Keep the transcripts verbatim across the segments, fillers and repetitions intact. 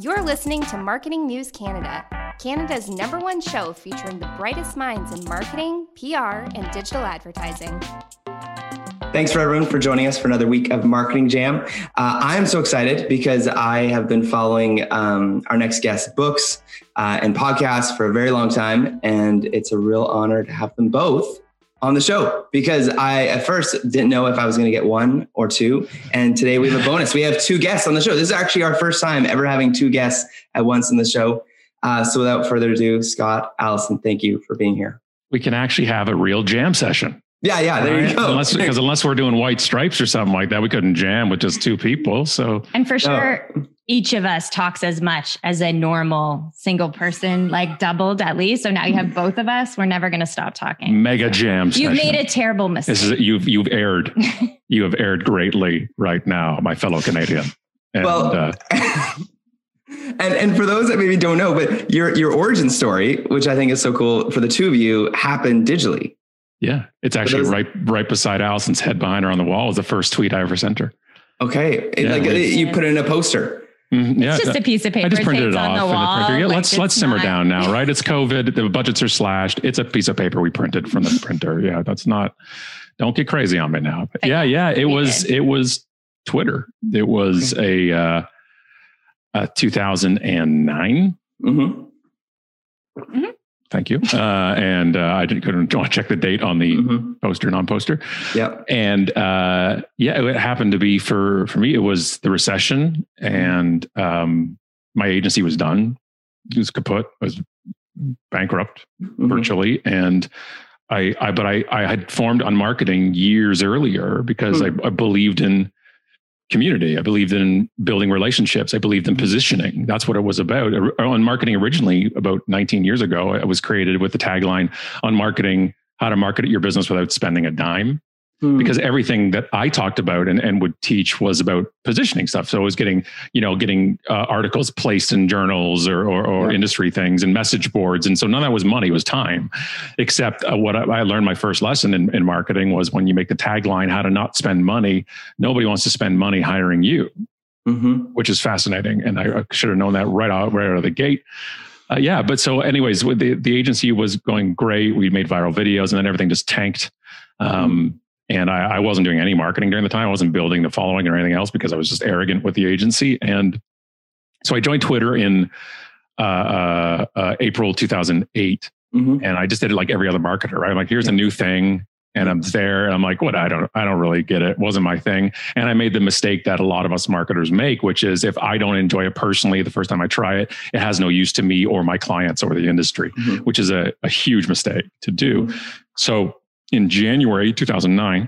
You're listening to Marketing News Canada, Canada's number one show featuring the brightest minds in marketing, P R, and digital advertising. Thanks for everyone for joining us for another week of Marketing Jam. Uh, I am so excited because I have been following um, our next guest's books uh, and podcasts for a very long time, and it's a real honor to have them both on the show because I at first didn't know if I was going to get one or two. And today we have a bonus. We have two guests on the show. This is actually our first time ever having two guests at once in the show. Uh, so without further ado, Scott, Allison, thank you for being here. We can actually have a real jam session. Yeah, yeah, there right? you go. Unless, because unless we're doing White Stripes or something like that, we couldn't jam with just two people. So, and for sure, oh. each of us talks as much as a normal single person, like doubled at least. So now you have both of us. We're never going to stop talking. Mega jam session. You've made a terrible mistake. This is you've you've erred. You have erred greatly right now, my fellow Canadian. And, well. Uh, And and for those that maybe don't know, but your your origin story, which I think is so cool for the two of you, happened digitally. Yeah, it's actually right right beside Allison's head behind her on the wall is the first tweet I ever sent her. Okay, yeah, like you put it in a poster. Mm-hmm, yeah, it's just a piece of paper. I just printed it off in the printer. Yeah, like let's let's simmer not... down now, right? It's COVID. The budgets are slashed. It's a piece of paper we printed from the printer. Yeah, that's not. Don't get crazy on me now. But yeah, yeah. It was did. it was Twitter. It was a. Uh, Uh, two thousand nine. Mm-hmm. Mm-hmm. Thank you. Uh, and uh, I didn't couldn't want to check the date on the mm-hmm. poster, non-poster. Yeah. And uh, yeah, it happened to be for for me. It was the recession, and um, my agency was done. It was kaput. I was bankrupt mm-hmm. virtually, and I, I but I I had formed on marketing years earlier because mm-hmm. I, I believed in community. I believed in building relationships. I believed in positioning. That's what it was about. On marketing originally, about nineteen years ago, it was created with the tagline on marketing, how to market your business without spending a dime. Hmm. Because everything that I talked about and, and would teach was about positioning stuff. So I was getting, you know, getting uh, articles placed in journals or, or, or yeah. industry things and message boards. And so none of that was money, it was time. Except uh, what I, I learned my first lesson in, in marketing was when you make the tagline, how to not spend money, nobody wants to spend money hiring you, mm-hmm. which is fascinating. And I, I should have known that right out, right out of the gate. Uh, yeah. But so anyways, with the, the agency was going great. We made viral videos and then everything just tanked. Um, mm-hmm. And I, I wasn't doing any marketing during the time. I wasn't building the following or anything else because I was just arrogant with the agency. And so I joined Twitter in uh, uh, uh, April two thousand eight. Mm-hmm. And I just did it like every other marketer, right? I'm like, here's a new thing. And I'm there and I'm like, what? I don't, I don't really get it. It wasn't my thing. And I made the mistake that a lot of us marketers make, which is if I don't enjoy it personally, the first time I try it, it has no use to me or my clients or the industry, mm-hmm. which is a, a huge mistake to do. Mm-hmm. So in January two thousand nine,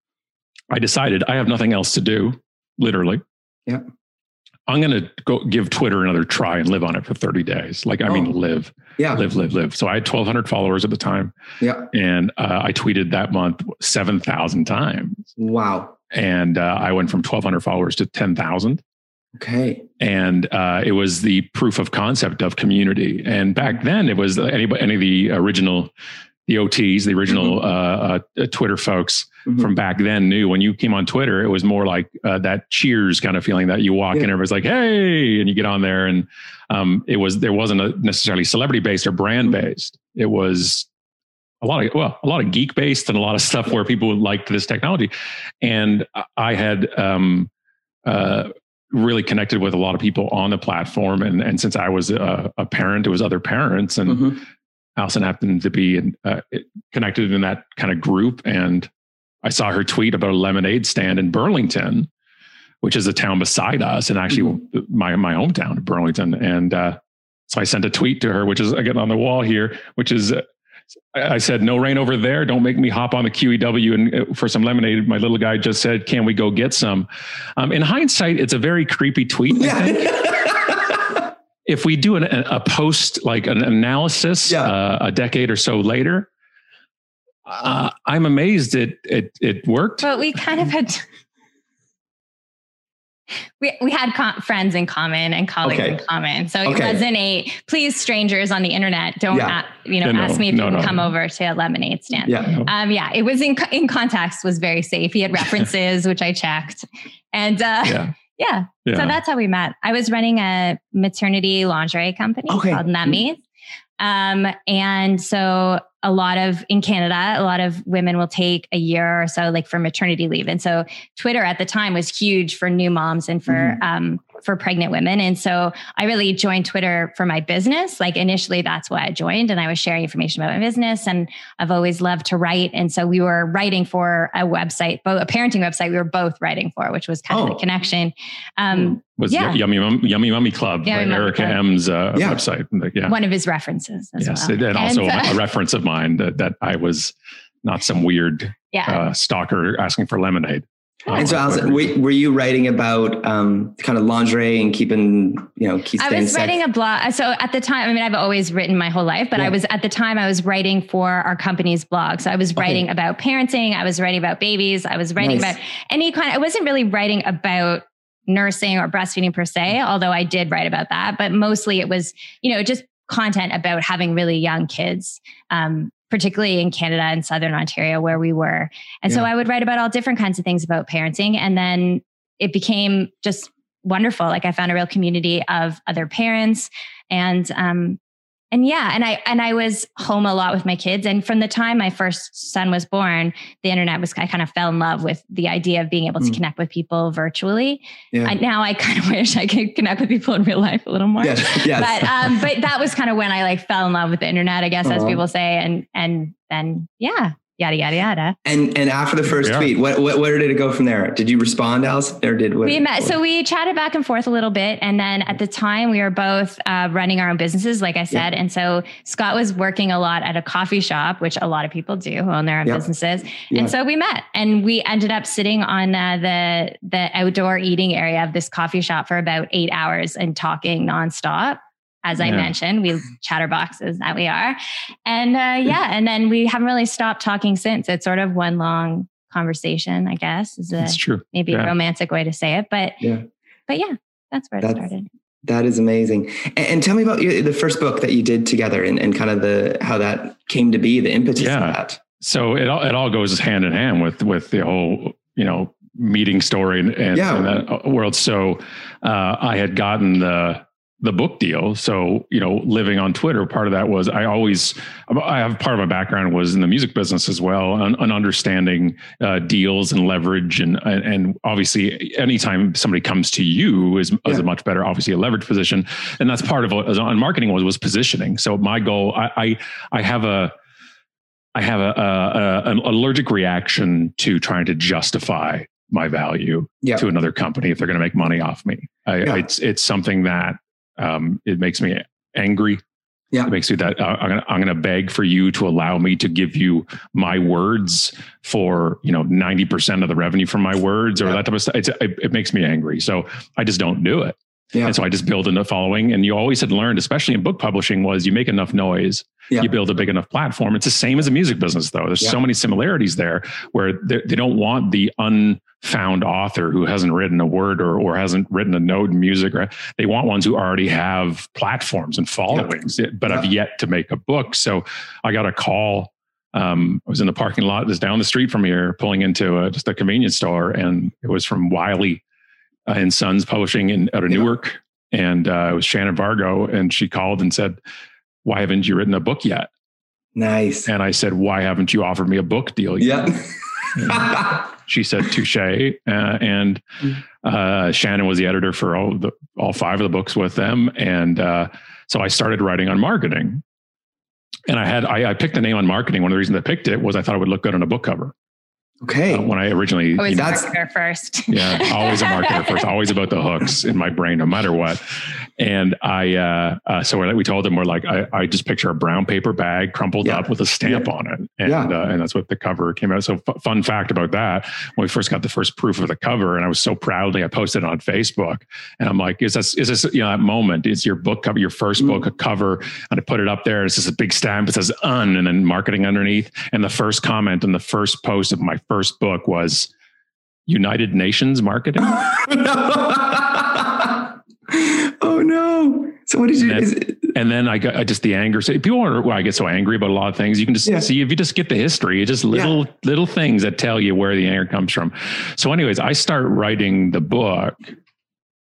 I decided I have nothing else to do, literally. Yeah. I'm going to go give Twitter another try and live on it for thirty days. Like, I oh. mean, live, yeah, live, live, live. So I had twelve hundred followers at the time. Yeah. And uh, I tweeted that month seven thousand times. Wow. And uh, I went from twelve hundred followers to ten thousand. Okay. And uh, it was the proof of concept of community. And back then it was any, any of the original The O Ts, the original mm-hmm. uh, uh, Twitter folks mm-hmm. from back then knew when you came on Twitter, it was more like uh, that cheers kind of feeling that you walk yeah. in, everybody's like, hey, and you get on there. And um, it was, there wasn't a necessarily celebrity based or brand based. Mm-hmm. It was a lot of, well, a lot of geek based and a lot of stuff where people liked this technology. And I had um, uh, really connected with a lot of people on the platform. And, and since I was a, a parent, it was other parents and mm-hmm. Allison happened to be in, uh, connected in that kind of group. And I saw her tweet about a lemonade stand in Burlington, which is a town beside us and actually mm-hmm. my, my hometown, Burlington. And uh, so I sent a tweet to her, which is again on the wall here, which is, uh, I said, no rain over there. Don't make me hop on the Q E W and uh, for some lemonade. My little guy just said, can we go get some? Um, in hindsight, it's a very creepy tweet. Yeah. I think. If we do an, a post, like an analysis yeah. uh, a decade or so later, uh, I'm amazed it, it it worked. But we kind of had, we we had com- friends in common and colleagues okay. in common. So it okay. wasn't a, please strangers on the internet, don't yeah. a, you know, yeah, ask no, me if no, you can no, come no. over to a lemonade stand. Yeah, um, yeah. It was in in context, was very safe. He had references, which I checked. And uh, yeah. Yeah. yeah. So that's how we met. I was running a maternity lingerie company okay. called Nummies. Um, and so a lot of, in Canada, a lot of women will take a year or so like for maternity leave. And so Twitter at the time was huge for new moms and for, mm-hmm. um, for pregnant women. And so I really joined Twitter for my business. Like initially that's why I joined, and I was sharing information about my business, and I've always loved to write. And so we were writing for a website, both a parenting website we were both writing for, which was kind oh. of the connection. Um, was yeah. Yummy Mum, Yummy Mummy Club, Yummy right? Erica Club. M's uh, yeah. website. Yeah. One of his references as yes, well. And also and, uh, a reference of mine that, that I was not some weird yeah. uh, stalker asking for lemonade. And so, Allison, were you writing about um, kind of lingerie and keeping, you know, keep I was writing sex? a blog. So at the time, I mean, I've always written my whole life, but yeah. I was at the time I was writing for our company's blog. So I was writing okay. about parenting. I was writing about babies. I was writing nice. about any kind. I wasn't really writing about nursing or breastfeeding per se, although I did write about that. But mostly it was, you know, just content about having really young kids. Um, particularly in Canada and Southern Ontario where we were. And yeah. so I would write about all different kinds of things about parenting. And then it became just wonderful. Like I found a real community of other parents, and, um, and yeah, and I, and I was home a lot with my kids. And from the time my first son was born, the internet was, I kind of fell in love with the idea of being able to mm. connect with people virtually. Yeah. I, now I kind of wish I could connect with people in real life a little more. Yes. Yes. But, um, but that was kind of when I like fell in love with the internet, I guess, uh-huh. as people say. And, and then, yeah. Yada, yada, yada. And and after the first yeah. tweet, what, what where did it go from there? Did you respond, Allison? Or did what, we met? What? So we chatted back and forth a little bit. And then at the time we were both uh, running our own businesses, like I said. Yeah. And so Scott was working a lot at a coffee shop, which a lot of people do who own their own yeah. businesses. Yeah. And so we met, and we ended up sitting on uh, the, the outdoor eating area of this coffee shop for about eight hours and talking nonstop. As I yeah. mentioned, we chatterboxes that we are. And uh, yeah, and then we haven't really stopped talking since. It's sort of one long conversation, I guess, is a, that's true. maybe yeah. a romantic way to say it. But yeah, but yeah, that's where that's, it started. That is amazing. And, and tell me about your, the first book that you did together, and, and kind of the how that came to be, the impetus yeah. of that. So it all, it all goes hand in hand with, with the whole, you know, meeting story and, and, yeah. and that world. So uh, I had gotten the, the book deal. So, you know, living on Twitter, part of that was I always, I have part of my background was in the music business as well, and, and understanding uh, deals and leverage. And, and obviously anytime somebody comes to you is, yeah. is a much better, obviously a leverage position. And that's part of what on marketing was, was positioning. So my goal, I, I, I have a, I have a, a, a, an allergic reaction to trying to justify my value yeah. to another company if they're going to make money off me. I, yeah. It's, it's something that, Um, it makes me angry. Yeah. It makes me that uh, I'm going to, I'm going to beg for you to allow me to give you my words for, you know, ninety percent of the revenue from my words or yeah. that type of stuff. It's, it, it makes me angry. So I just don't do it. Yeah. And so I just build enough following. And you always had learned, especially in book publishing, was you make enough noise, yeah. you build a big enough platform. It's the same as a music business, though. There's yeah. so many similarities there where they don't want the unfound author who hasn't written a word or, or hasn't written a note in music. Right? They want ones who already have platforms and followings, yeah. but yeah. have yet to make a book. So I got a call. Um, I was in the parking lot that's down the street from here, pulling into a, just a convenience store, and it was from Wiley uh, and Sons Publishing in out of yeah. Newark, and uh, it was Shannon Vargo, and she called and said, "Why haven't you written a book yet?" Nice. And I said, "Why haven't you offered me a book deal yet?" Yeah. She said, "Touche." Uh, and uh, Shannon was the editor for all the all five of the books with them, and uh, so I started writing on marketing. And I had I, I picked the name on marketing. One of the reasons I picked it was I thought it would look good on a book cover. Okay. Uh, when I originally... Always a marketer first. Yeah, always a marketer first. Always about the hooks in my brain, no matter what. And I, uh, uh, so we told them, we're like, I, I just picture a brown paper bag crumpled yeah. up with a stamp yeah. on it. And, yeah. uh, and that's what the cover came out. So f- fun fact about that, when we first got the first proof of the cover, and I was so proudly, I posted it on Facebook, and I'm like, is this, is this, you know, that moment, is your book cover, your first mm. book, a cover, and I put it up there. It's just a big stamp. It says "un" and then marketing underneath. And the first comment on the first post of my first book was United Nations marketing. Oh no. So what did you, and then, is it, and then I got I just the anger. So people wonder why I get so angry about a lot of things. You can just yeah. see, if you just get the history, it's just little, yeah. little things that tell you where the anger comes from. So anyways, I start writing the book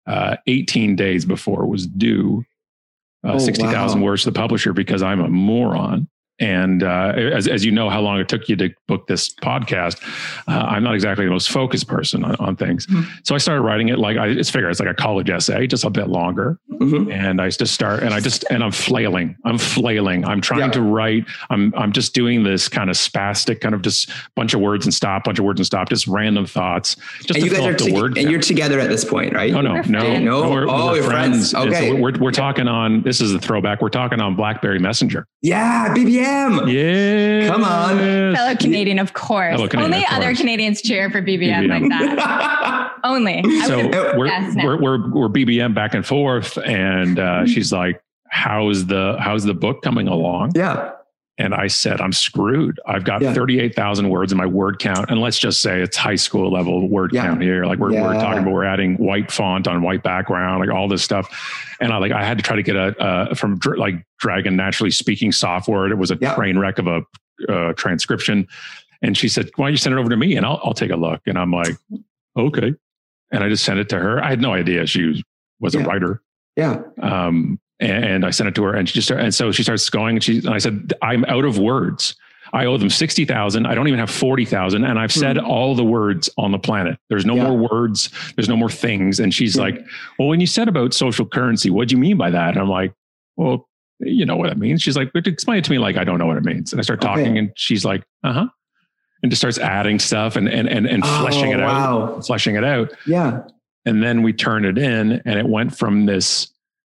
uh, eighteen days before it was due, uh, oh, sixty thousand wow. words to the publisher because I'm a moron. And uh, as, as you know, how long it took you to book this podcast, uh, I'm not exactly the most focused person on, on things. Mm-hmm. So I started writing it like, I just figured it's like a college essay, just a bit longer. Mm-hmm. And I just start, and I just, and I'm flailing, I'm flailing. I'm trying yeah. to write. I'm, I'm just doing this kind of spastic, kind of just bunch of words and stop, bunch of words and stop, just random thoughts. Just and to you guys fill are up the to- word and count. you're together at this point, right? Oh, no, no, no. no. We're, oh, we're you're friends. friends. Okay. So we're, we're talking on, this is a throwback. We're talking on BlackBerry Messenger. Yeah. B B M. Yeah. Come on. Fellow Canadian, of course. Canadian, Only of other course. Canadians cheer for B B M, B B M. Like that. Only. So we're, yes, no. we're, we're, we're B B M back and forth. And uh, mm-hmm. she's like, how's the, how's the book coming along? Yeah. And I said, I'm screwed. I've got yeah. thirty-eight thousand words in my word count. And let's just say it's high school level word yeah. count here. Like we're, yeah. we're talking about, we're adding white font on white background, like all this stuff. And I like, I had to try to get a, uh, from dr- like Dragon Naturally Speaking software. It was a yeah. train wreck of a uh, transcription. And she said, why don't you send it over to me and I'll, I'll take a look. And I'm like, okay. And I just sent it to her. I had no idea she was, was yeah. a writer. Yeah. Um, And I sent it to her, and she just started, and so she starts going, and she and I said, I'm out of words. I owe them sixty thousand. I don't even have forty thousand, and I've said mm. all the words on the planet. There's no yeah. more words. There's no more things. And she's yeah. like, well, when you said about social currency, what do you mean by that? And I'm like, well, you know what it means. She's like, but explain it to me like I don't know what it means. And I start talking, okay. and she's like, uh huh, and just starts adding stuff and and and and oh, fleshing it wow. out, fleshing it out. Yeah. And then we turn it in, and it went from this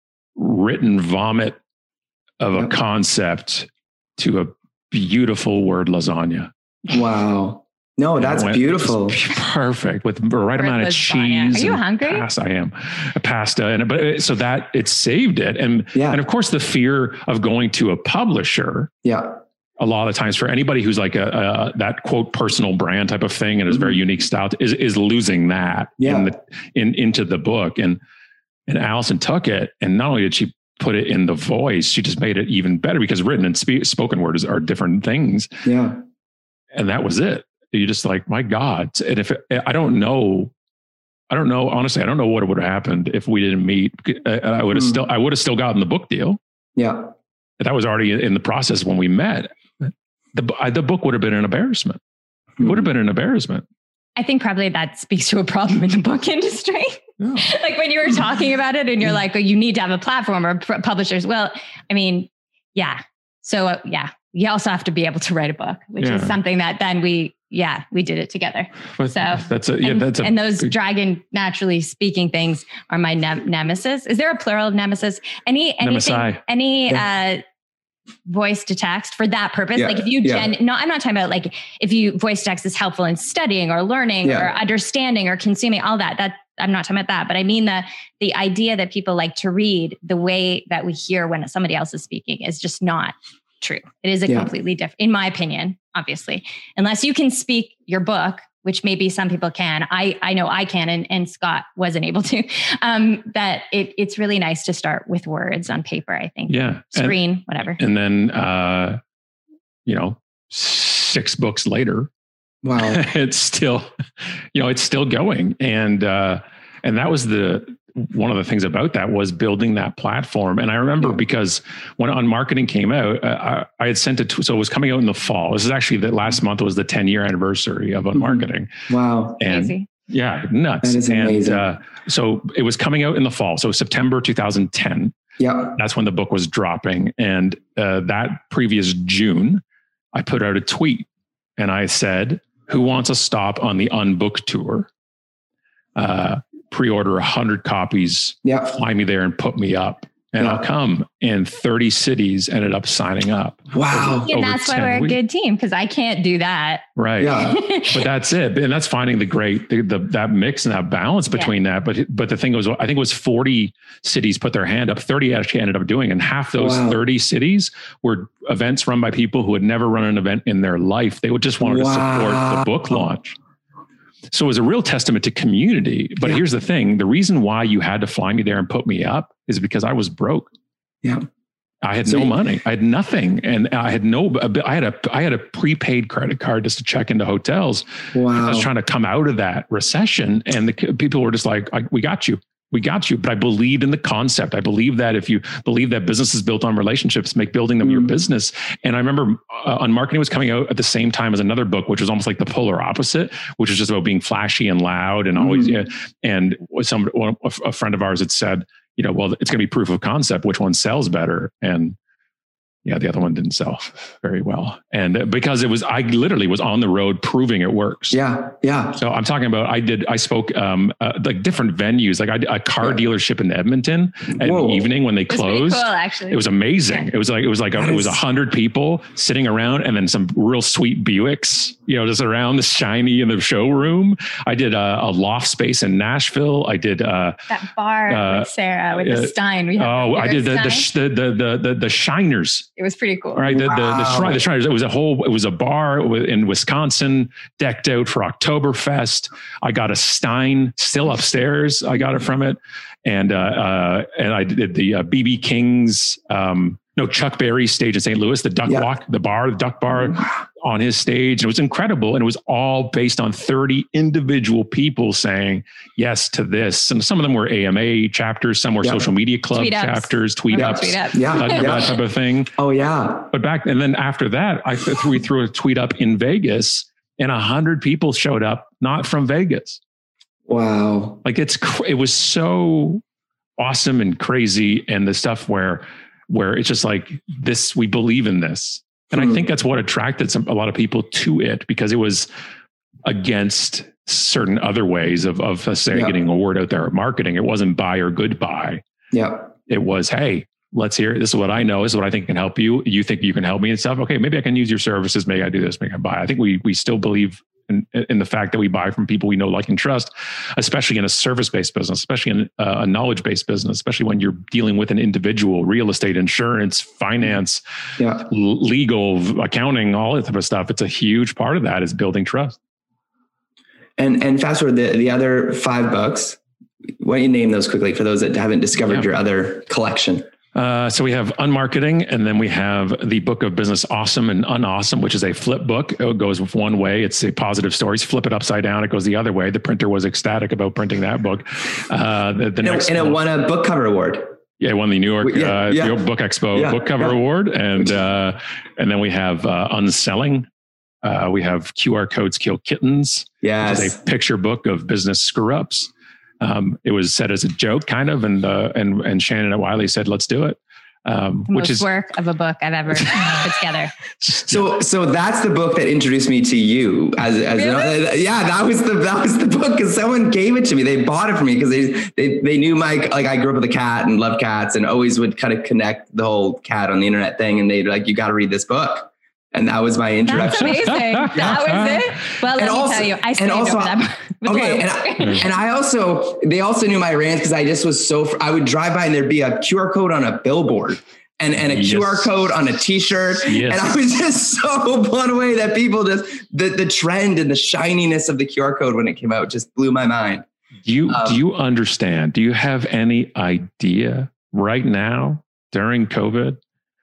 written vomit of a yep. concept to a beautiful word lasagna. Wow. No, that's went, beautiful. Perfect with the right word amount lasagna. Of cheese. Are you hungry? Pasta, I am. A pasta. And but it, so that it saved it. And, yeah. and of course the fear of going to a publisher. Yeah. A lot of times for anybody who's like a, a that quote personal brand type of thing and is mm-hmm. very unique style is, is losing that yeah. in the, in, into the book. And, And Allison took it, and not only did she put it in the voice, she just made it even better because written and spe- spoken word is, are different things. Yeah. And that was it. You just like, my God. And if it, I don't know, I don't know, honestly, I don't know what would have happened if we didn't meet. I, I would have mm. still, I would have still gotten the book deal. Yeah. That was already in the process when we met. The, I, the book would have been an embarrassment. It mm. would have been an embarrassment. I think probably that speaks to a problem in the book industry. Yeah. Like when you were talking about it and you're like, oh, you need to have a platform or pr- publishers. Well, I mean, yeah. So uh, yeah, you also have to be able to write a book, which yeah. is something that then we, yeah, we did it together. But so that's a, yeah, and, that's a, and those Dragon Naturally Speaking things are my ne- nemesis. Is there a plural of nemesis? Any, anything, Nemesi. any, yeah. uh, voice to text for that purpose. Yeah. Like if you, yeah. gen- no, I'm not talking about like if you voice text is helpful in studying or learning yeah. or understanding or consuming all that, that I'm not talking about that, but I mean the, the idea that people like to read the way that we hear when somebody else is speaking is just not true. It is a yeah. completely different, in my opinion, obviously, unless you can speak your book, which maybe some people can. I, I know I can, and, and Scott wasn't able to, um, that it, it's really nice to start with words on paper, I think. Yeah. Screen, and, whatever. And then, uh, you know, six books later, wow, it's still, you know, it's still going. And, uh, and that was the, one of the things about that was building that platform. And I remember yeah. because when On Marketing came out, uh, I, I had sent it to, so it was coming out in the fall. This is actually the last month was the ten year anniversary of On Marketing. Wow. And Crazy. Yeah, nuts. That is amazing. And, uh, so it was coming out in the fall. So September two thousand ten. Yeah. That's when the book was dropping. And uh, that previous June, I put out a tweet and I said, who wants a stop on the Unbook tour? Uh, pre-order a hundred copies, yeah. fly me there and put me up and yeah. I'll come. And thirty cities ended up signing up. Wow. Over, and that's why we're weeks. A good team. Cause I can't do that. Right. Yeah. But that's it. And that's finding the great, the, the that mix and that balance between yeah. that. But, but the thing was, I think it was forty cities put their hand up, thirty actually ended up doing, and half those wow. thirty cities were events run by people who had never run an event in their life. They would just wanted wow. to support the book launch. So it was a real testament to community. But yeah. here's the thing. The reason why you had to fly me there and put me up is because I was broke. Yeah. I had so no you, money. I had nothing. And I had no, I had a, I had a prepaid credit card just to check into hotels. Wow. I was trying to come out of that recession, and the people were just like, I, we got you. we got you. But I believed in the concept. I believe that if you believe that business is built on relationships, make building them mm. your business. And I remember uh, Unmarketing was coming out at the same time as another book, which was almost like the polar opposite, which was just about being flashy and loud and always, mm. yeah, and some, a friend of ours had said, you know, well, it's going to be proof of concept, which one sells better. And yeah, the other one didn't sell very well. And because it was, I literally was on the road proving it works. Yeah. Yeah. So I'm talking about, I did, I spoke um, uh, like different venues, like I did a car yeah. dealership in Edmonton at the evening when they closed. Cool, actually. It was amazing. Yeah. It was like, it was like, a, it was a hundred people sitting around and then some real sweet Buicks, you know, just around the shiny in the showroom. I did a, a loft space in Nashville. I did uh, that bar uh, with Sarah, with uh, the Stein. We oh, I did the the, the, the, the, the Shiners. It was pretty cool. Right. The, wow. the, the, shrine, the Shriners. It was a whole, it was a bar in Wisconsin decked out for Oktoberfest. I got a Stein still upstairs. I got it from it. And, uh, uh, and I did the uh, B B King's, um, no, Chuck Berry stage in Saint Louis, the Duck yeah. Walk, the bar, the Duck Bar wow. on his stage. It was incredible. And it was all based on thirty individual people saying yes to this. And some of them were A M A chapters, some were yeah. social media club tweet chapters, tweet yeah. ups, tweet ups. Yeah. That, yeah. that type of thing. Oh yeah. But back, and then after that, I th- we threw a tweet up in Vegas and a hundred people showed up, not from Vegas. Wow. Like it's, cr- it was so awesome and crazy. And the stuff where, where it's just like this, we believe in this. And mm-hmm. I think that's what attracted some, a lot of people to it, because it was against certain other ways of, of uh, say, yeah. getting a word out there of marketing. It wasn't buy or goodbye. Yeah. It was, hey, let's hear it. This is what I know. This is what I think can help you. You think you can help me and stuff. Okay, maybe I can use your services. Maybe I do this, maybe I buy. I think we, we still believe in, in the fact that we buy from people we know, like, and trust, especially in a service-based business, especially in a, a knowledge-based business, especially when you're dealing with an individual, real estate, insurance, finance, yeah. l- legal, accounting, all that type of stuff. It's a huge part of that is building trust. And and fast forward, the, the other five books, why don't you name those quickly for those that haven't discovered yeah. your other collection? Uh, so we have Unmarketing, and then we have the Book of Business Awesome and Unawesome, which is a flip book. It goes one way. It's a positive stories. Flip it upside down. It goes the other way. The printer was ecstatic about printing that book. Uh, the, the and, next it, and it won a book cover award. Yeah, it won the New York yeah, uh, yeah. New York Book Expo yeah, book cover yeah. award. And, uh, and then we have uh, Unselling. Uh, we have Q R Codes Kill Kittens. Yes. Which is a picture book of business screw ups. Um, it was said as a joke, kind of, and uh, and and Shannon at Wiley said, "Let's do it," um, the which most is work of a book I've ever put together. So, so that's the book that introduced me to you. As, as really? an, yeah, that was the that was the book because someone gave it to me. They bought it for me because they they they knew my like I grew up with a cat and loved cats and always would kind of connect the whole cat on the internet thing. And they'd like, "You got to read this book." And that was my introduction. That's amazing. That was it. Well, let and me also, tell you, I and also, that. Okay, and I, and I also, they also knew my rants because I just was so, I would drive by and there'd be a Q R code on a billboard and, and a yes. Q R code on a t-shirt. Yes. And I was just so blown away that people just, the, the trend and the shininess of the Q R code when it came out just blew my mind. Do you, um, do you understand? Do you have any idea right now during COVID,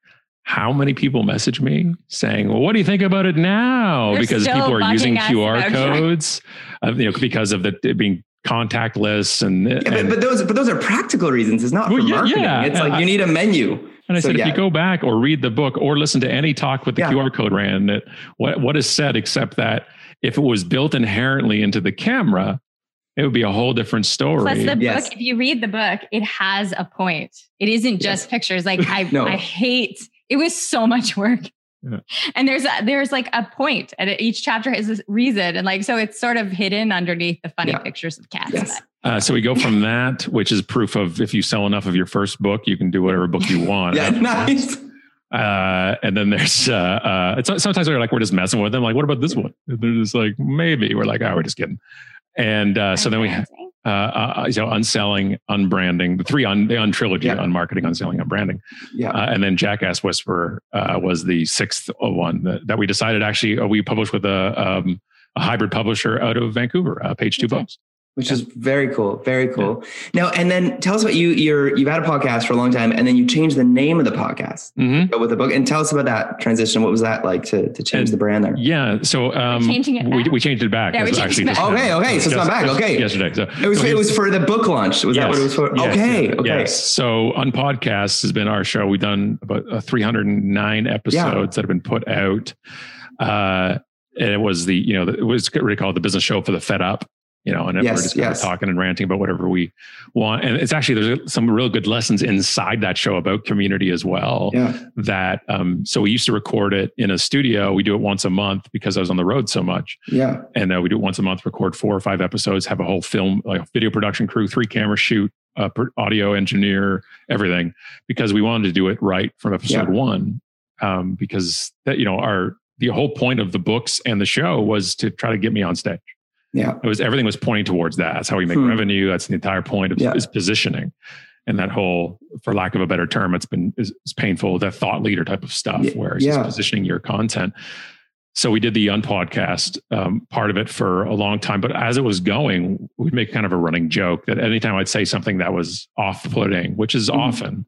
how many people message me saying, well, what do you think about it now? They're because people are using Q R codes, uh, you know, because of the it being contactless and, yeah, and but, but those, but those are practical reasons. It's not well, for yeah, marketing. Yeah. It's like, I, you need a menu. And I so, said, yeah. if you go back or read the book or listen to any talk with the yeah. Q R code ran, that what, what is said, except that if it was built inherently into the camera, it would be a whole different story. Plus the yes. book, if you read the book, it has a point. It isn't just yes. pictures. Like I, no. I hate, it was so much work. Yeah. And there's a, there's like a point and each chapter has a reason. And like, so it's sort of hidden underneath the funny yeah. pictures of cats. Yes. Uh, so we go from that, which is proof of if you sell enough of your first book, you can do whatever book you want. yeah, nice. Uh, and then there's, uh, uh, it's sometimes they're like, we're just messing with them. Like, what about this one? And they're just like, maybe. We're like, oh, we're just kidding. And uh, so then we have, uh, uh, so unselling, unbranding, the three on the un trilogy, yeah. unmarketing, unselling, unbranding. Yeah. Uh, and then Jackass Whisperer uh, was the sixth one that, that we decided actually, uh, we published with a, um, a hybrid publisher out of Vancouver, uh, Page Two Books. Which is very cool. Very cool. Yeah. Now, and then tell us about you. You're, you've had a podcast for a long time, and then you changed the name of the podcast mm-hmm. with the book. And tell us about that transition. What was that like to, to change and, the brand there? Yeah. So um, changing it we, we changed it back. Yeah, we changed it back. Okay. Okay. So it's gone back. Okay. Yesterday. So it was, so it was for the book launch. Was yes, that what it was for? Yes, okay. Yes, okay. Yes. So Unpodcast has been our show. We've done about uh, three hundred nine episodes yeah. that have been put out. Uh, and it was the, you know, it was really called the business show for the fed up. You know, and yes, we're just kind yes. of talking and ranting about whatever we want. And it's actually, there's some real good lessons inside that show about community as well. Yeah. That, um, so we used to record it in a studio. We do it once a month because I was on the road so much. Yeah. And uh, we do it once a month, record four or five episodes, have a whole film, like a video production crew, three camera shoot, uh, audio engineer, everything, because we wanted to do it right from episode yeah. one. Um, because that, you know, our, the whole point of the books and the show was to try to get me on stage. Yeah, it was everything was pointing towards that. That's how we make hmm. revenue. That's the entire point of yeah. is positioning, and that whole, for lack of a better term, it's been is, is painful. That thought leader type of stuff, yeah. where it's yeah. just positioning your content. So we did the Unpodcast um, part of it for a long time, but as it was going, we'd make kind of a running joke that anytime I'd say something that was off-putting, which is mm-hmm. often.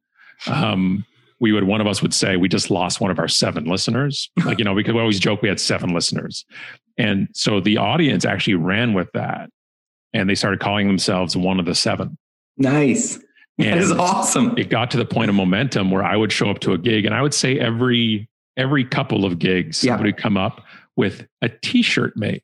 Um, we would, one of us would say, we just lost one of our seven listeners. Like, you know, because we always joke we had seven listeners. And so the audience actually ran with that, and they started calling themselves one of the seven. Nice. And that is awesome. It got to the point of momentum where I would show up to a gig, and I would say every, every couple of gigs, somebody yeah. would come up with a t-shirt made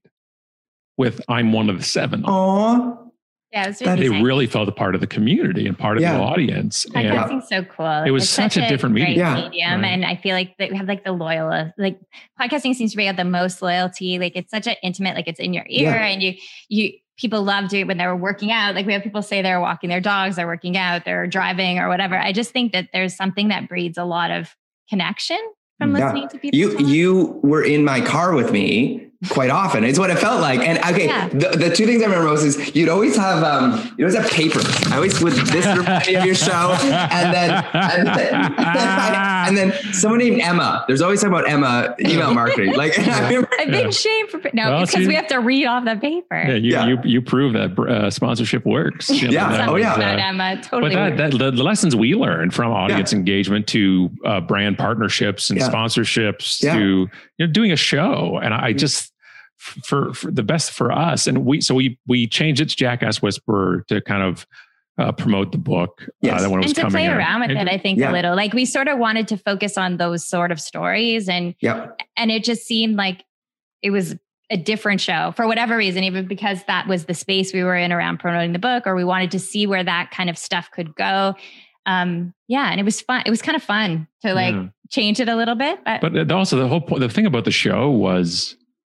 with I'm one of the seven. Aww. Yeah, it was really they nice. really felt a part of the community and part of yeah. the audience. Podcasting's so cool. It was it's such, such a different medium. Yeah. medium. Right. And I feel like that we have like the loyal, like podcasting seems to be have the most loyalty. Like it's such an intimate, like it's in your ear yeah. and you, you, people love doing it when they're working out. Like we have people say they're walking their dogs, they're working out, they're driving or whatever. I just think that there's something that breeds a lot of connection from listening yeah. to people. You, talk. you were in my car with me quite often. It's what it felt like. And okay, yeah. the, the two things I remember most is you'd always have, um, you always have papers. I always would this remind me of your show. And then, and then, and then, and then someone named Emma. There's always something about Emma, email marketing. Like I remember, I've been yeah. shamed for, no, well, because see, we have to read off the paper. Yeah, you, yeah. you, you prove that uh, sponsorship works. You know, yeah. That, oh yeah. Uh, about Emma, totally. But that, that, the, the lessons we learned from audience yeah. engagement to uh, brand partnerships and yeah. sponsorships yeah. to, you know, doing a show. And I just, For, for the best for us. And we, so we, we changed it to Jackass Whisperer to kind of uh, promote the book. Yes. Uh, when it was and to coming play out. around with and, it, I think yeah. a little, like we sort of wanted to focus on those sort of stories and, yep. and it just seemed like it was a different show for whatever reason, even because that was the space we were in around promoting the book, or we wanted to see where that kind of stuff could go. Um, yeah. And it was fun. It was kind of fun to like yeah. change it a little bit. But, but also the whole point, the thing about the show was,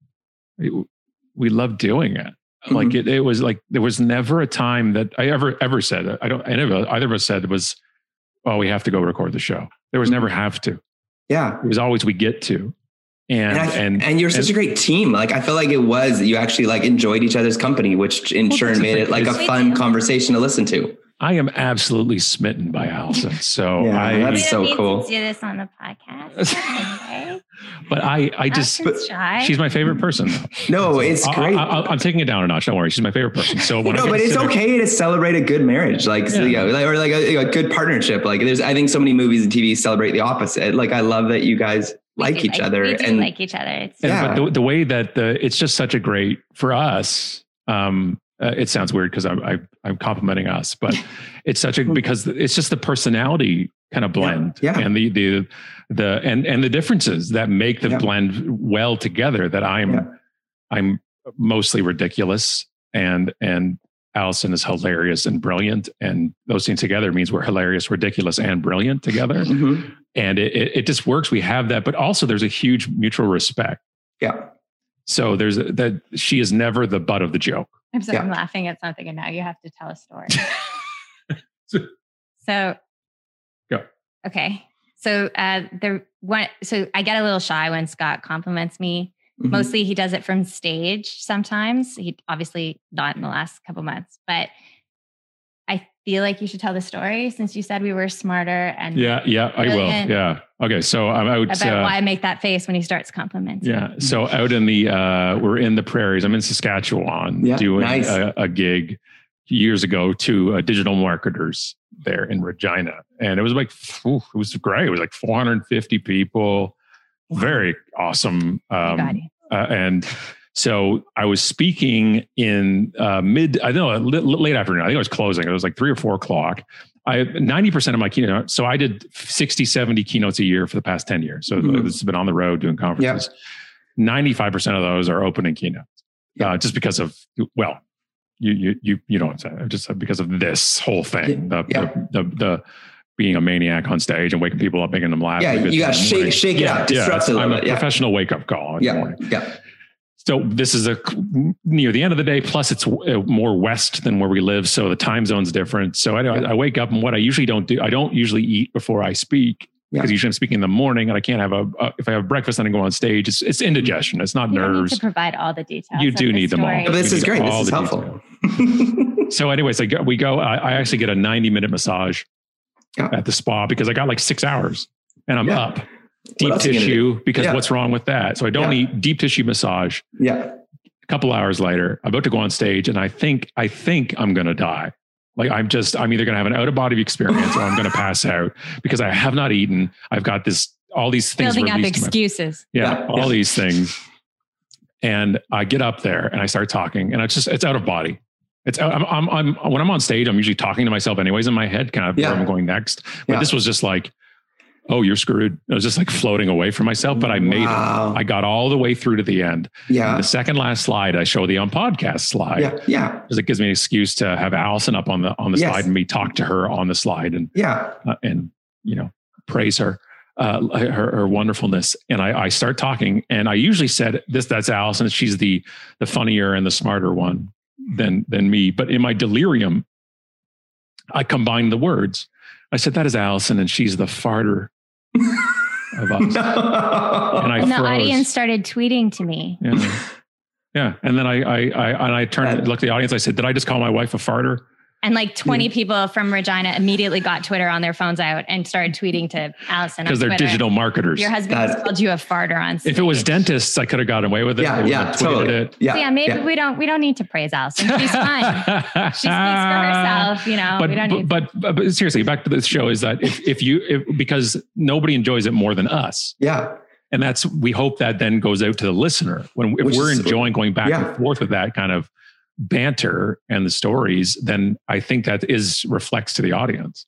It, we loved doing it. Mm-hmm. Like it, it was like, there was never a time that I ever, ever said, I don't, I never, either of us said it was, oh, we have to go record the show. There was mm-hmm. never have to. Yeah. It was always, we get to. And, and, I, and, and you're such and, a great team. Like, I feel like it was, you actually like enjoyed each other's company, which in well, turn made it like a fun conversation to listen to. I am absolutely smitten by Allison. So yeah, I, that's so cool. To do this on the podcast. Okay. But I, I just, but, she's my favorite person. No, so it's I, great. I, I, I'm taking it down a notch. Don't worry. She's my favorite person. So when no, I but it's okay to celebrate a good marriage. Like, yeah. so, you know, like or like a, a good partnership. Like there's, I think so many movies and T V celebrate the opposite. Like, I love that you guys we like each like, other we do and like each other. It's and, yeah. But the, the way that the, it's just such a great for us. Um, Uh, it sounds weird because I'm I, I'm complimenting us, but it's such a because it's just the personality kind of blend, yeah, yeah. and the the the and and the differences that make the yeah. blend well together. That I'm yeah. I'm mostly ridiculous, and and Allison is hilarious and brilliant, and those things together means we're hilarious, ridiculous, and brilliant together, mm-hmm. and it, it it just works. We have that, but also there's a huge mutual respect. Yeah. So there's a, that she is never the butt of the joke. I'm sorry, yeah. I'm laughing at something, and now you have to tell a story. so, go. Okay. So, uh, the one, so I get a little shy when Scott compliments me. Mm-hmm. Mostly, he does it from stage. Sometimes he obviously not in the last couple months, but I feel like you should tell the story since you said we were smarter and yeah, yeah, I will. Yeah. Okay. So I'm out. About uh, why I make that face when he starts complimenting. Yeah. So out in the, uh, we're in the prairies. I'm in Saskatchewan yeah, doing nice. a, a gig years ago to uh, digital marketers there in Regina. And it was like, whew, it was great. It was like four hundred fifty people. Very awesome. Um, uh, and so I was speaking in uh, mid, I don't know, late afternoon. I think I was closing. It was like three or four o'clock. I ninety percent of my keynote. So I did sixty, seventy keynotes a year for the past ten years. So mm-hmm. this has been on the road doing conferences. Yep. ninety-five percent of those are opening keynotes. Yep. Uh, just because of, well, you, you, you, you know what I'm saying? Just because of this whole thing, the, yep. the, the, the, being a maniac on stage and waking people up, making them laugh. Yeah. You got to shake, shake yeah, it up. Disrupt yeah, a I'm bit. a yeah. professional wake up call. Yeah. Yeah. So this is a near the end of the day. Plus, it's more west than where we live, so the time zone's different. So I, I wake up, and what I usually don't do, I don't usually eat before I speak because yeah. usually I'm speaking in the morning, and I can't have a. a if I have breakfast and I go on stage, it's it's indigestion. It's not you nerves. You need to provide all the details. You do need them all. But this is great. This is helpful. So, anyways, I go, we go. I, I actually get a ninety minute massage yeah. at the spa because I got like six hours, and I'm yeah. up. Deep tissue because yeah. what's wrong with that? So I don't yeah. need deep tissue massage. Yeah. A couple hours later, I'm about to go on stage and I think, I think I'm going to die. Like I'm just, I'm either going to have an out of body experience or I'm going to pass out because I have not eaten. I've got this, all these things. Building up excuses. My, yeah, yeah. All yeah. these things. And I get up there and I start talking and it's just, it's out of body. It's, I'm, I'm, I'm, when I'm on stage, I'm usually talking to myself anyways in my head, kind of yeah. where I'm going next. But yeah. this was just like, oh, you're screwed. I was just like floating away from myself, but I made wow. it. I got all the way through to the end. Yeah. And the second last slide, I show the on podcast slide. Yeah. Yeah. Because it gives me an excuse to have Allison up on the, on the yes. slide and me talk to her on the slide and, yeah. Uh, and, you know, praise her, uh, her, her wonderfulness. And I, I start talking and I usually said this, that's Allison. She's the, the funnier and the smarter one than, than me. But in my delirium, I combined the words. I said, that is Allison and she's the farter of us. No. And I and the froze. Audience started tweeting to me. Yeah. Yeah. And then I, I, I, and I turned and looked at the audience. I said, did I just call my wife a farter? And like twenty yeah. people from Regina immediately got Twitter on their phones out and started tweeting to Allison. Because they're Twitter. digital marketers. Your husband has called you a farter on stage. If it was dentists, I could have got away with it. Yeah, yeah, totally. It. Yeah, so yeah, maybe yeah. we don't we don't need to praise Allison. She's fine. She speaks for herself, you know. But we don't need but, but, but seriously, back to this show is that if if you if, because nobody enjoys it more than us. Yeah. And that's we hope that then goes out to the listener when if Which we're is, enjoying going back yeah. and forth with that kind of banter and the stories, then I think that is reflects to the audience.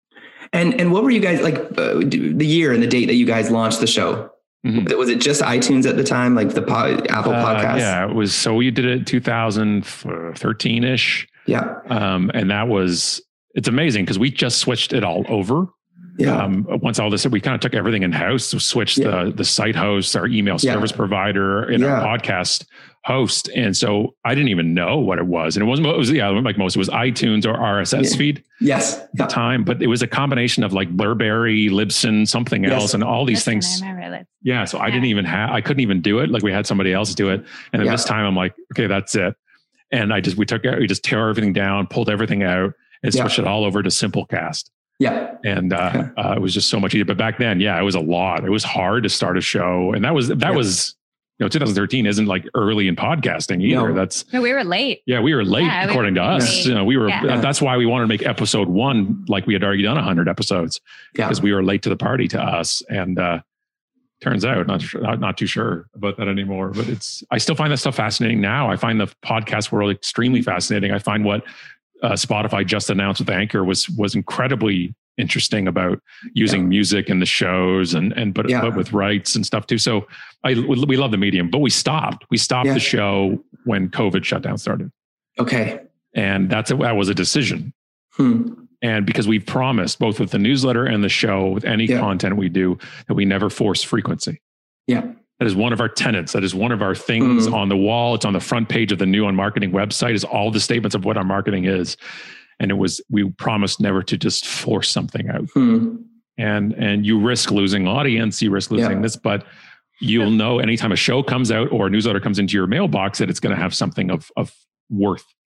And and what were you guys like uh, the year and the date that you guys launched the show? Mm-hmm. Was it just iTunes at the time, like the po- Apple uh, podcast? Yeah, it was. So we did it two thousand thirteen ish. Yeah. Um, and that was, it's amazing because we just switched it all over. Yeah. Um, once all this, we kind of took everything in house, so switched yeah. the the site host, our email service yeah. provider, and yeah. our podcast host. And so I didn't even know what it was. And it wasn't, it was, yeah, like most, it was iTunes or R S S yeah. feed. Yes. At the time, but it was a combination of like Burberry, Libsyn, something yes. else, and all these Libsyn, things. I remember Libsyn. Yeah. So yeah. I didn't even have, I couldn't even do it. Like we had somebody else do it. And then yeah. this time I'm like, okay, that's it. And I just, we took, we just tear everything down, pulled everything out and yeah. switched it all over to Simplecast. Yeah. And uh, okay. uh, it was just so much easier. But back then, yeah, it was a lot. It was hard to start a show. And that was, that yeah. was, you know, twenty thirteen isn't like early in podcasting either. No. That's no, we were late. Yeah, we were late yeah, according we were, to us. Late. You know, we were. Yeah. That's why we wanted to make episode one like we had already done a hundred episodes because yeah. we were late to the party to us. And uh, turns out, not, not not too sure about that anymore. But it's. I still find that stuff fascinating now. I find the podcast world extremely fascinating. I find what uh, Spotify just announced with Anchor was was incredibly interesting about using yeah. music in the shows and and but, yeah. but with rights and stuff too. So I we love the medium, but we stopped. We stopped yeah. the show when COVID shutdown started. Okay, and that's a, that was a decision. Hmm. And because we've promised both with the newsletter and the show, with any yeah. content we do, that we never force frequency. Yeah. That is one of our tenets. That is one of our things mm. on the wall. It's on the front page of the New on Marketing website is all the statements of what our marketing is. And it was, we promised never to just force something out. Hmm. And, and you risk losing audience, you risk losing yeah. this, but you'll know anytime a show comes out or a newsletter comes into your mailbox that it's going to have something of, of worth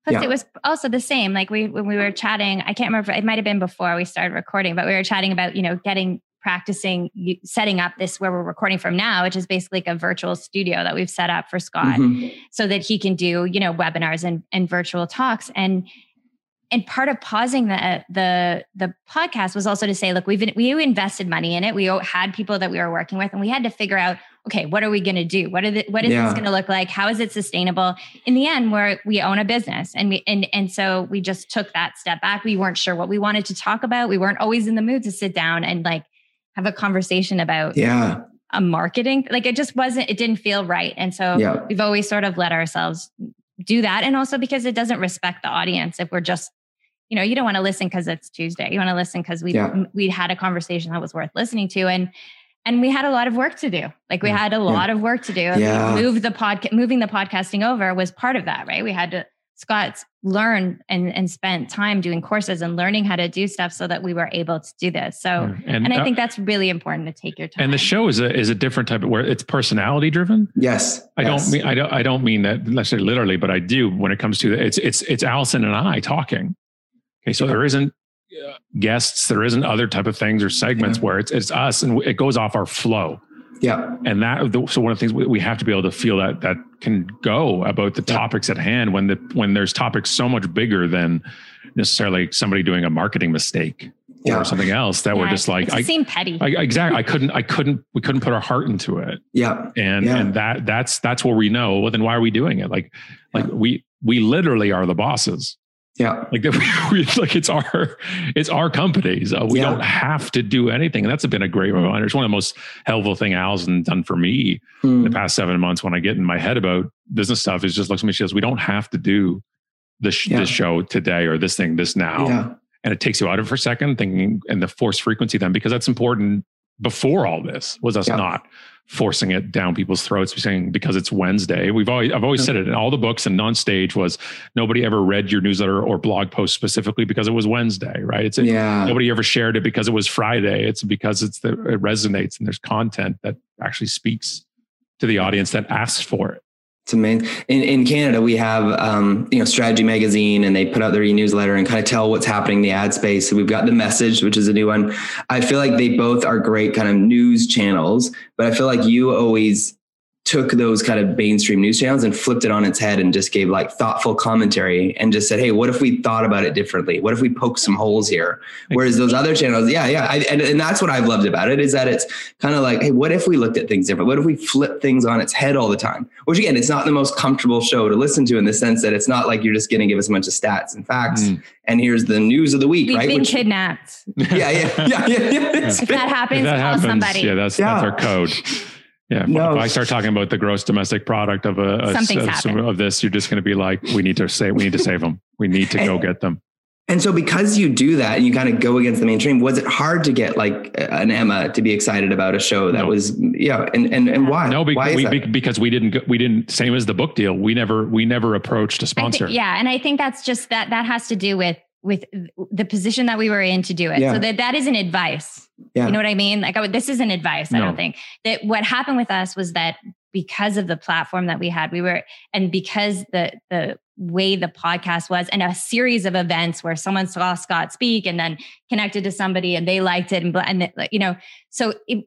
Plus, yeah. it was also the same. Like we, when we were chatting, I can't remember, it might've been before we started recording, but we were chatting about, you know, getting, practicing, setting up this where we're recording from now, which is basically like a virtual studio that we've set up for Scott mm-hmm. so that he can do, you know, webinars and, and virtual talks. And, and part of pausing the, the, the podcast was also to say, look, we've, we invested money in it. We had people that we were working with, and we had to figure out, okay, what are we going to do? What are the, what is yeah. this going to look like? How is it sustainable? In the end, we're, we own a business, and we, and, and so we just took that step back. We weren't sure what we wanted to talk about. We weren't always in the mood to sit down and like have a conversation about yeah. a marketing. Like it just wasn't, it didn't feel right. And so yeah. we've always sort of let ourselves do that. And also because it doesn't respect the audience. If we're just, you know, you don't want to listen because it's Tuesday. You want to listen because we yeah. we had a conversation that was worth listening to. And and we had a lot of work to do. Like we had a lot yeah. of work to do. Yeah. Move the podcast, moving the podcasting over was part of that, right? We had to, Scott's learned and, and spent time doing courses and learning how to do stuff so that we were able to do this. So, yeah. and, and I uh, think that's really important to take your time. And the show is a, is a different type of, where it's personality driven. Yes. I yes. don't mean, I don't, I don't mean that necessarily literally, but I do when it comes to the, it's, it's, it's Allison and I talking. Okay. So there isn't uh, guests, there isn't other type of things or segments yeah. where it's, it's us and it goes off our flow. Yeah. And that, so one of the things we have to be able to feel that that can go about the yeah. topics at hand when the, when there's topics so much bigger than necessarily somebody doing a marketing mistake yeah. or something else that yeah, we're just like, it seemed petty. I, exactly. I couldn't, I couldn't, we couldn't put our heart into it. Yeah. And, yeah. and that, that's, that's where we know, well, then why are we doing it? Like, like yeah. we, we literally are the bosses. Yeah. Like, we, like it's our, it's our companies. Uh, we yeah. don't have to do anything. And that's been a great reminder. It's one of the most helpful thing Alison done for me mm. in the past seven months when I get in my head about business stuff is just looks at me, she goes, we don't have to do this, yeah. this show today or this thing, this now. Yeah. And it takes you out of it for a second thinking, and the force frequency then, because that's important before all this was us yeah. not forcing it down people's throats, saying because it's Wednesday. We've always, I've always said it in all the books and on stage was nobody ever read your newsletter or blog post specifically because it was Wednesday, right? It's a, yeah. nobody ever shared it because it was Friday. It's because it's the, it resonates and there's content that actually speaks to the audience that asks for it. It's amazing. In, in Canada, we have, um, you know, Strategy Magazine, and they put out their e-newsletter and kind of tell what's happening in the ad space. So we've got The Message, which is a new one. I feel like they both are great kind of news channels, but I feel like you always took those kind of mainstream news channels and flipped it on its head and just gave like thoughtful commentary and just said, hey, what if we thought about it differently? What if we poke some holes here? Whereas those other channels, yeah, yeah. I, and, and that's what I've loved about it is that it's kind of like, hey, what if we looked at things different? What if we flip things on its head all the time? Which again, it's not the most comfortable show to listen to in the sense that it's not like you're just going to give us a bunch of stats and facts. Mm. And here's the news of the week, We've right? been Which, kidnapped. Yeah, yeah, yeah, yeah. yeah. If that happens, if that call happens, somebody. Yeah, that's, yeah. that's our code. Yeah. No. If I start talking about the gross domestic product of a, a, a of this, you're just going to be like, we need to say, we need to save them. We need to go get them. And so because you do that and you kind of go against the mainstream, was it hard to get like an Emma to be excited about a show that no. was, yeah. And, and, and why? No, because, why is we, that? because we didn't, we didn't, same as the book deal. We never, we never approached a sponsor. Think, yeah. And I think that's just that, that has to do with, with the position that we were in to do it. Yeah. So that, that isn't advice. Yeah. You know what I mean? Like I, this isn't advice. No. I don't think that what happened with us was that because of the platform that we had, we were, and because the, the way the podcast was and a series of events where someone saw Scott speak and then connected to somebody and they liked it. And, and you know, so it,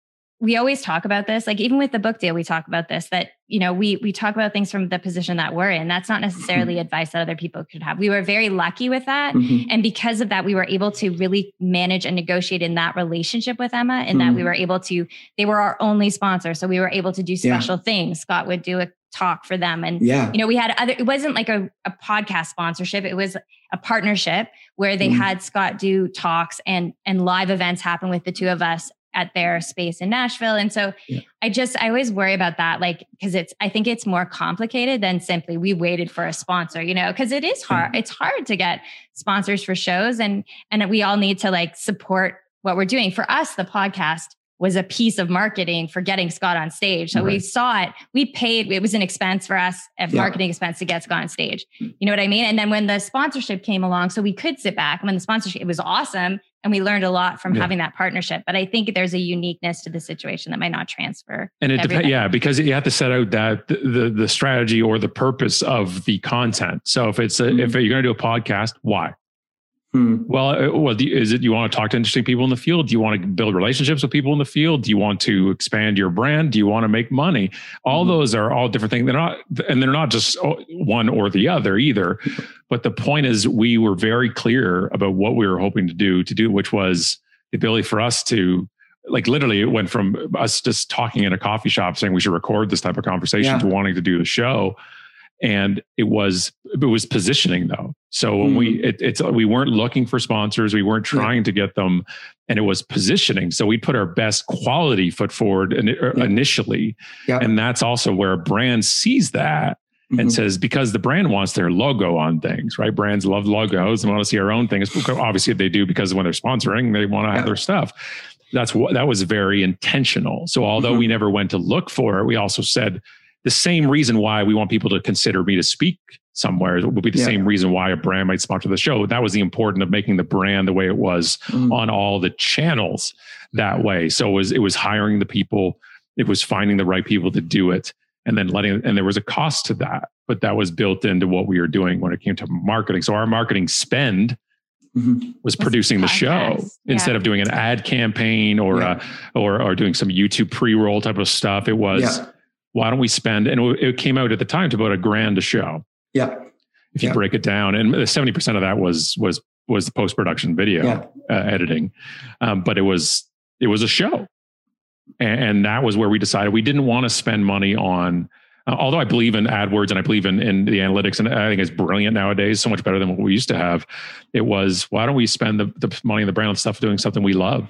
we always talk about this, like even with the book deal, we talk about this, that, you know, we, we talk about things from the position that we're in. That's not necessarily mm-hmm. advice that other people could have. We were very lucky with that. Mm-hmm. And because of that, we were able to really manage and negotiate in that relationship with Emma, and mm-hmm. that we were able to, they were our only sponsor. So we were able to do special yeah. things. Scott would do a talk for them. And, yeah. you know, we had other, it wasn't like a, a podcast sponsorship. It was a partnership where they mm-hmm. had Scott do talks and, and live events happen with the two of us at their space in Nashville. And so yeah. I just, I always worry about that, like, cause it's, I think it's more complicated than simply we waited for a sponsor, you know, cause it is hard. It's hard to get sponsors for shows, and, and we all need to like support what we're doing. For us, the podcast was a piece of marketing for getting Scott on stage. So right. we saw it, we paid, it was an expense for us, a yeah. marketing expense to get Scott on stage. You know what I mean? And then when the sponsorship came along, so we could sit back, and when the sponsorship, it was awesome. And we learned a lot from yeah. having that partnership. But I think there's a uniqueness to the situation that might not transfer. And it depends, yeah, because you have to set out that the, the, the strategy or the purpose of the content. So if it's a, mm-hmm. if you're going to do a podcast, why? Hmm. Well, well, do you, is it you want to talk to interesting people in the field? Do you want to build relationships with people in the field? Do you want to expand your brand? Do you want to make money? All hmm. those are all different things. They're not, and they're not just one or the other either. But the point is, we were very clear about what we were hoping to do, to do, which was the ability for us to, like, literally, it went from us just talking in a coffee shop saying we should record this type of conversation yeah. to wanting to do the show. And it was, it was positioning though. So when mm. we, it, it's, we weren't looking for sponsors. We weren't trying yeah. to get them, and it was positioning. So we put our best quality foot forward in, yeah. initially. Yeah. And that's also where a brand sees that mm-hmm. and says, because the brand wants their logo on things, right? Brands love logos and want to see our own things. Obviously they do, because when they're sponsoring, they want to have yeah. their stuff. That's what, that was very intentional. So although mm-hmm. we never went to look for it, we also said, the same reason why we want people to consider me to speak somewhere would be the yeah. same reason why a brand might sponsor the show. That was the importance of making the brand the way it was mm. on all the channels that way. So it was, it was hiring the people, it was finding the right people to do it, and then letting, and there was a cost to that, but that was built into what we were doing when it came to marketing. So our marketing spend mm-hmm. was producing the show yeah. instead of doing an ad campaign or, yeah. uh, or, or doing some YouTube pre-roll type of stuff. It was, yeah. why don't we spend, and it came out at the time to about a grand a show. Yeah. If you yeah. break it down, and seventy percent of that was, was, was the post-production video yeah. uh, editing. Um, but it was, it was a show. And, and that was where we decided we didn't want to spend money on, uh, although I believe in AdWords and I believe in, in the analytics, and I think it's brilliant nowadays, so much better than what we used to have. It was, why don't we spend the, the money on the brand on stuff doing something we love?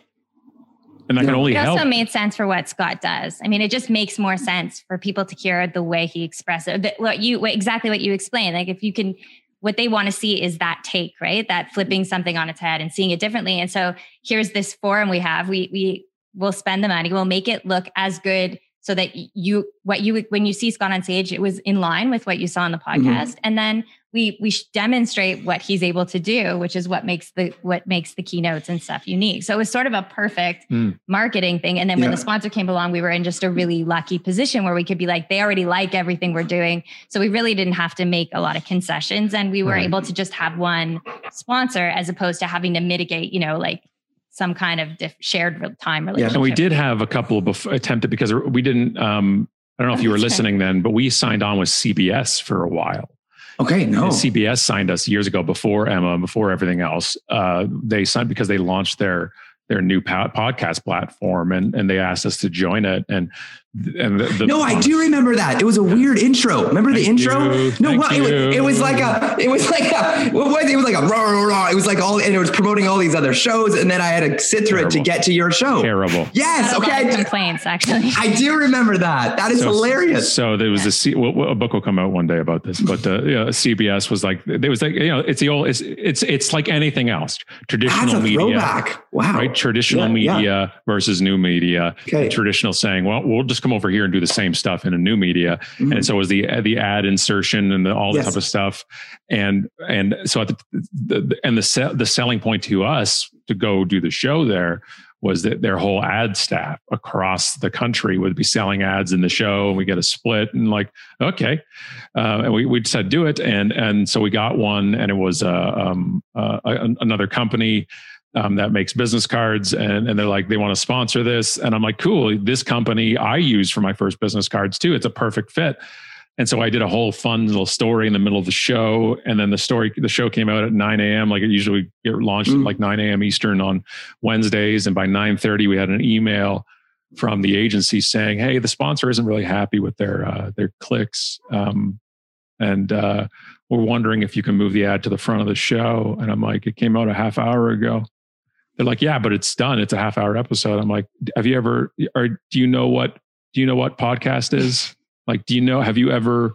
And that yeah. can only it help. It also made sense for what Scott does. I mean, it just makes more sense for people to hear the way he expresses it. What you, what, exactly what you explained. Like, if you can, what they want to see is that take, right? That flipping something on its head and seeing it differently. And so here's this forum we have. We we will spend the money. We'll make it look as good, so that you, what you, when you see Scott on stage, it was in line with what you saw on the podcast. Mm-hmm. And then we, we demonstrate what he's able to do, which is what makes the, what makes the keynotes and stuff unique. So it was sort of a perfect mm. marketing thing. And then when yeah. the sponsor came along, we were in just a really lucky position where we could be like, they already like everything we're doing. So we really didn't have to make a lot of concessions, and we were right. able to just have one sponsor, as opposed to having to mitigate, you know, like some kind of diff- shared time relationship. Yeah. And we did have a couple of bef- attempted, because we didn't, um, I don't know if you were listening then, but we signed on with C B S for a while. Okay, no. And C B S signed us years ago, before Emma, before everything else. Uh, they signed because they launched their their new po- podcast platform, and and they asked us to join it. And and the, the no, I do remember that. It was a weird intro. Remember the intro? You, no, well, it, was, it was like a, it was like a, what was it? It was like a rah, rah, rah. It was like all, and it was promoting all these other shows, and then I had to sit through Terrible. it to get to your show. Terrible. Yes. Okay. Complaints, actually. I do remember that. That is so, hilarious. So there was a C, well, a book will come out one day about this, but uh, you know, C B S was like, there was like, you know, it's the old, it's it's it's like anything else. Traditional That's a media. Throwback. Wow. Right. Traditional yeah, media yeah. versus new media. Okay. Traditional saying, well, we'll just come over here and do the same stuff in a new media. Mm-hmm. And so it was the the ad insertion and the, all the yes. type of stuff. And and so at the, the and the se- the selling point to us to go do the show there was that their whole ad staff across the country would be selling ads in the show, and we get a split, and like, okay. Uh, and we, we decided to do it. And, and so we got one, and it was uh, um, uh, another company Um, that makes business cards, and, and they're like, they want to sponsor this. And I'm like, cool, this company I use for my first business cards too. It's a perfect fit. And so I did a whole fun little story in the middle of the show. And then the story, the show came out at nine a.m. Like it usually get launched mm. at like nine a.m. Eastern on Wednesdays. And by nine thirty, we had an email from the agency saying, hey, the sponsor isn't really happy with their, uh, their clicks. Um, and uh, we're wondering if you can move the ad to the front of the show. And I'm like, it came out a half hour ago. They're like, yeah, but it's done. It's a half hour episode. I'm like, have you ever, or do you know what, do you know what podcast is? Like, do you know, have you ever,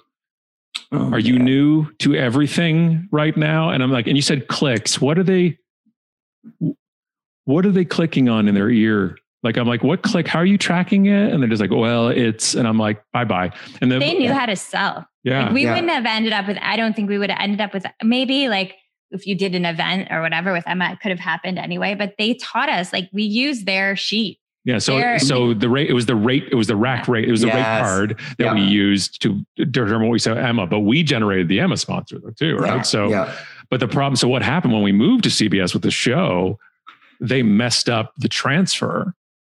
oh, are yeah. you new to everything right now? And I'm like, and you said clicks. What are they, what are they clicking on in their ear Like, I'm like, what click? How are you tracking it? And they're just like, well, it's, and I'm like, bye bye. And then they knew how to sell. Yeah. Like we yeah. wouldn't have ended up with, I don't think we would have ended up with, maybe like if you did an event or whatever with Emma, it could have happened anyway, but they taught us, like we used their sheet. Yeah. So, Their, so the rate, it was the rate, it was the rack rate. It was the Yes. rate card that yeah. we used to determine what we saw Emma, but we generated the Emma sponsor though too. Right. Yeah. So, yeah. but the problem, so what happened when we moved to C B S with the show, they messed up the transfer.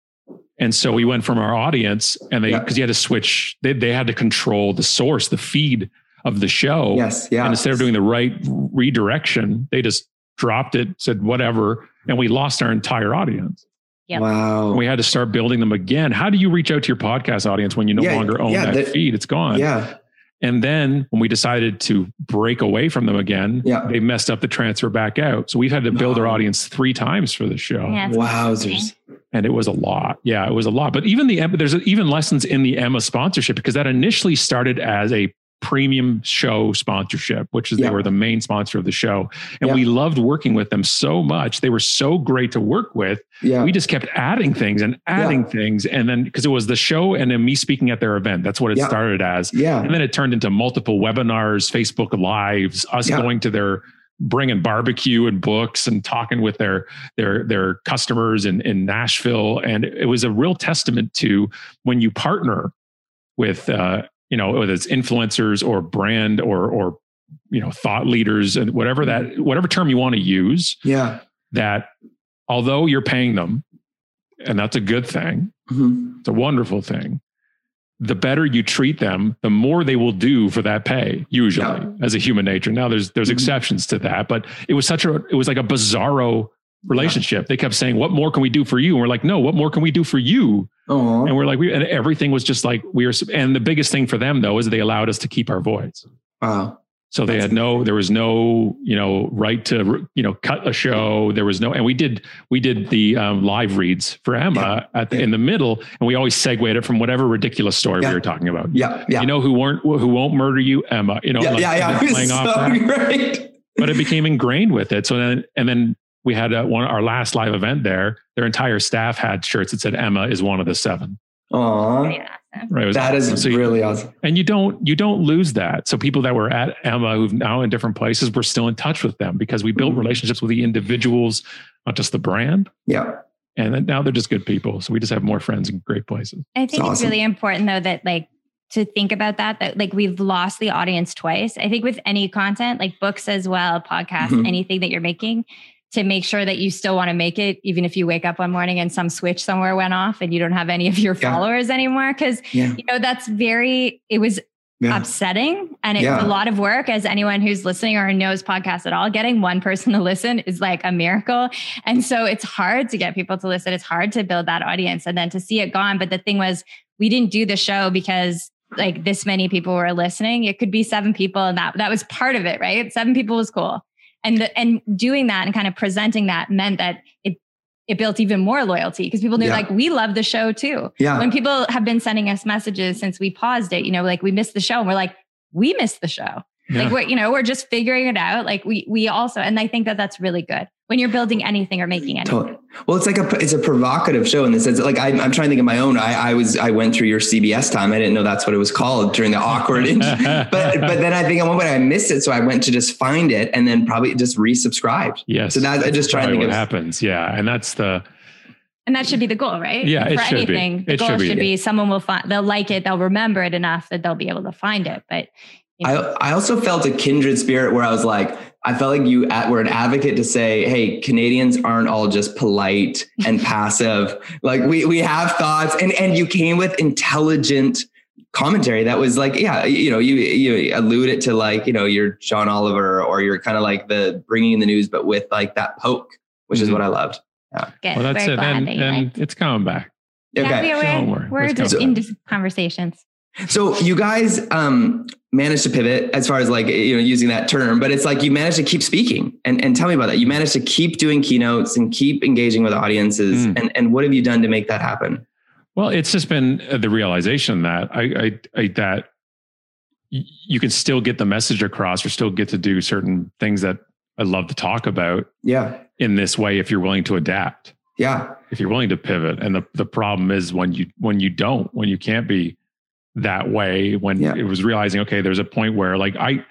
And so we went from our audience and they, Yeah. because you had to switch, they, they had to control the source, the feed of the show. Yes. Yeah. And instead of doing the right redirection, they just dropped it, said whatever, and we lost our entire audience. Yep. Wow. And we had to start building them again. How do you reach out to your podcast audience when you no Yeah, longer own yeah, that that- feed? It's gone. Yeah. And then when we decided to break away from them again, Yeah. they messed up the transfer back out. So we've had to build No. our audience three times for the show. Yeah, it's Wowzers. And it was a lot. Yeah, it was a lot. But even the there's even lessons in the Emma sponsorship, because that initially started as a premium show sponsorship, which is Yeah. they were the main sponsor of the show. And Yeah. we loved working with them so much. They were so great to work with. Yeah. We just kept adding things and adding Yeah. things. And then because it was the show and then me speaking at their event, that's what it Yeah. started as. yeah. And then it turned into multiple webinars, Facebook Lives, us Yeah. going to their, bringing barbecue and books and talking with their their their customers in, in Nashville. And it was a real testament to when you partner with, uh, you know, whether it's influencers or brand or, or, you know, thought leaders and whatever that, whatever term you want to use, Yeah. that although you're paying them, and that's a good thing, Mhm. it's a wonderful thing, the better you treat them, the more they will do for that pay, usually Yeah. as a human nature. Now there's, there's Mhm. exceptions to that, but it was such a, it was like a bizarro relationship. They kept saying, what more can we do for you? And we're like, no, what more can we do for you? Aw. And we're like, we, and everything was just like, we were, and the biggest thing for them though, is they allowed us to keep our voice. Wow. So they That's had no, there was no, you know, right to, you know, cut a show. There was no, and we did, we did the um, live reads for Emma Yeah. at the, in the middle, and we always segued it from whatever ridiculous story Yeah. we were talking about. Yeah. Yeah. You know, who weren't, who won't murder you, Emma, you know, yeah. like, yeah. Yeah. and then It was playing off so that. great. But it became ingrained with it. So then, and then we had uh, one, our last live event there, their entire staff had shirts that said Emma is one of the seven. Aw. pretty awesome. Right. It was That awesome. is So you- really awesome. And you don't, you don't lose that. So people that were at Emma who've now in different places, we're still in touch with them because we built Mhm. relationships with the individuals, not just the brand. Yeah. And then now they're just good people. So we just have more friends in great places. I think it's, awesome. really important though that like to think about that, that like we've lost the audience twice. I think with any content, like books as well, podcasts, Mhm. anything that you're making, to make sure that you still want to make it, even if you wake up one morning and some switch somewhere went off and you don't have any of your Yeah. followers anymore. Cause Yeah. you know, that's very, it was Yeah. upsetting and it's Yeah. a lot of work. As anyone who's listening or knows podcasts at all, getting one person to listen is like a miracle. And so it's hard to get people to listen. It's hard to build that audience and then to see it gone. But the thing was, we didn't do the show because like this many people were listening. It could be seven people and that, that was part of it, right? Seven people was cool. And the, and doing that and kind of presenting that meant that it it built even more loyalty because people knew Yeah. like we love the show too. Yeah. When people have been sending us messages since we paused it, you know, like we missed the show and we're like, we missed the show. Yeah. Like we're, you know, we're just figuring it out. Like we we also, and I think that that's really good when you're building anything or making anything. Totally. Well, it's like a it's a provocative show in the sense that, like I'm, I'm trying to think of my own. I, I was I went through your C B S time. I didn't know that's what it was called during the awkward. but but then I think at one point I missed it, so I went to just find it and then probably just resubscribed. Yes. So that I just try to Probably think what of. happens. Yeah. And that's the, And that should be the goal, right? Yeah, it For should be. anything, the It goal should should be. be. someone will find, they'll like it, they'll remember it enough that they'll be able to find it. But you know, I I also felt a kindred spirit where I was like, I felt like you at, were an advocate to say, hey, Canadians aren't all just polite and passive. Like we we have thoughts, and and you came with intelligent commentary that was like, yeah, you know, you you alluded to like, you know, you're John Oliver or you're kind of like the bringing in the news, but with like that poke, which Mhm. is what I loved. good. well, that's Very it. glad And, that you and liked. it's coming back. Okay. Yeah, Don't we worry. are, we're Let's just go. in dis- conversations. So you guys um, managed to pivot as far as like, you know, using that term, but it's like you managed to keep speaking and, and tell me about that. You managed to keep doing keynotes and keep engaging with audiences. Mm. And, and what have you done to make that happen? Well, it's just been the realization that I, I, I that y- you can still get the message across or still get to do certain things that I love to talk about Yeah. in this way if you're willing to adapt. Yeah. If you're willing to pivot. And the, the problem is when you, when you don't, when you can't be that way, when yeah. it was realizing, okay, there's a point where like I,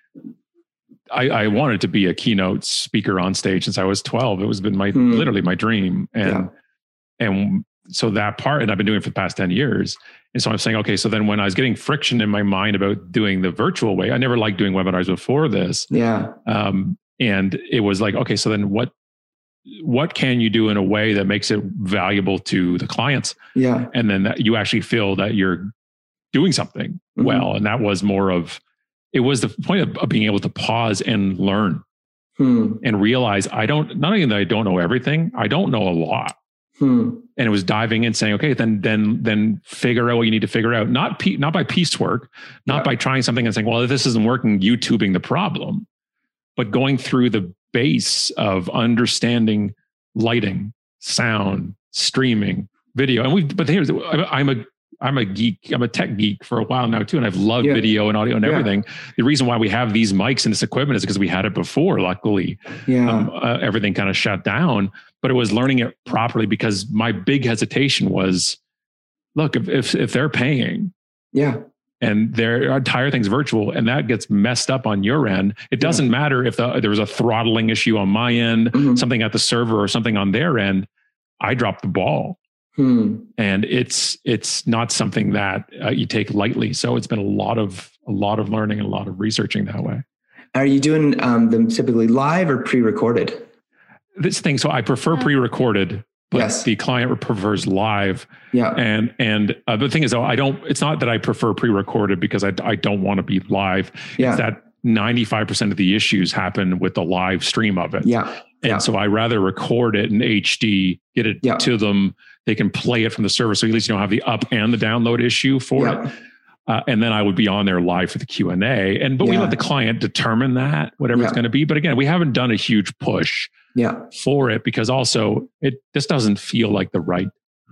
I, I wanted to be a keynote speaker on stage since I was twelve. It was been my, hmm. literally my dream. And, yeah. and so that part, and I've been doing it for the past ten years. And so I'm saying, okay, so then when I was getting friction in my mind about doing the virtual way, I never liked doing webinars before this. Yeah. Um, and it was like, okay, so then what, what can you do in a way that makes it valuable to the clients? Yeah. And then that you actually feel that you're doing something mm-hmm. well. And that was more of, it was the point of, of being able to pause and learn hmm. and realize I don't, not only that I don't know everything, I don't know a lot. Hmm. And it was diving in saying, okay, then, then, then figure out what you need to figure out. Not, pe- not by piecework, not yeah. by trying something and saying, well, if this isn't working, YouTubing the problem, but going through the base of understanding lighting, sound, streaming, video. And we, but here's, I'm a, I'm a geek. I'm a tech geek for a while now too. And I've loved yeah. video and audio and everything. Yeah. The reason why we have these mics and this equipment is because we had it before, luckily. Yeah. Um, uh, everything kind of shut down, but it was learning it properly because my big hesitation was, look, if, if, if they're paying, yeah, and their entire thing's virtual and that gets messed up on your end, it doesn't yeah. matter if the, there was a throttling issue on my end, mm-hmm. something at the server or something on their end, I dropped the ball. Hmm. And it's, it's not something that uh, you take lightly. So it's been a lot of, a lot of learning and a lot of researching that way. Are you doing um, them typically live or pre-recorded? This thing. So I prefer pre-recorded, but yes. the client prefers live. Yeah. And, and uh, the thing is though, I don't, it's not that I prefer pre-recorded because I, I don't want to be live. Yeah. It's that ninety-five percent of the issues happen with the live stream of it. Yeah. And yeah. so I rather record it in H D, get it yeah. to them. They can play it from the server. So at least you don't have the up and the download issue for yeah. it. Uh, and then I would be on there live for the Q and A. And, but yeah. we let the client determine that, whatever yeah. it's going to be. But again, we haven't done a huge push yeah. for it because also it just doesn't feel like the right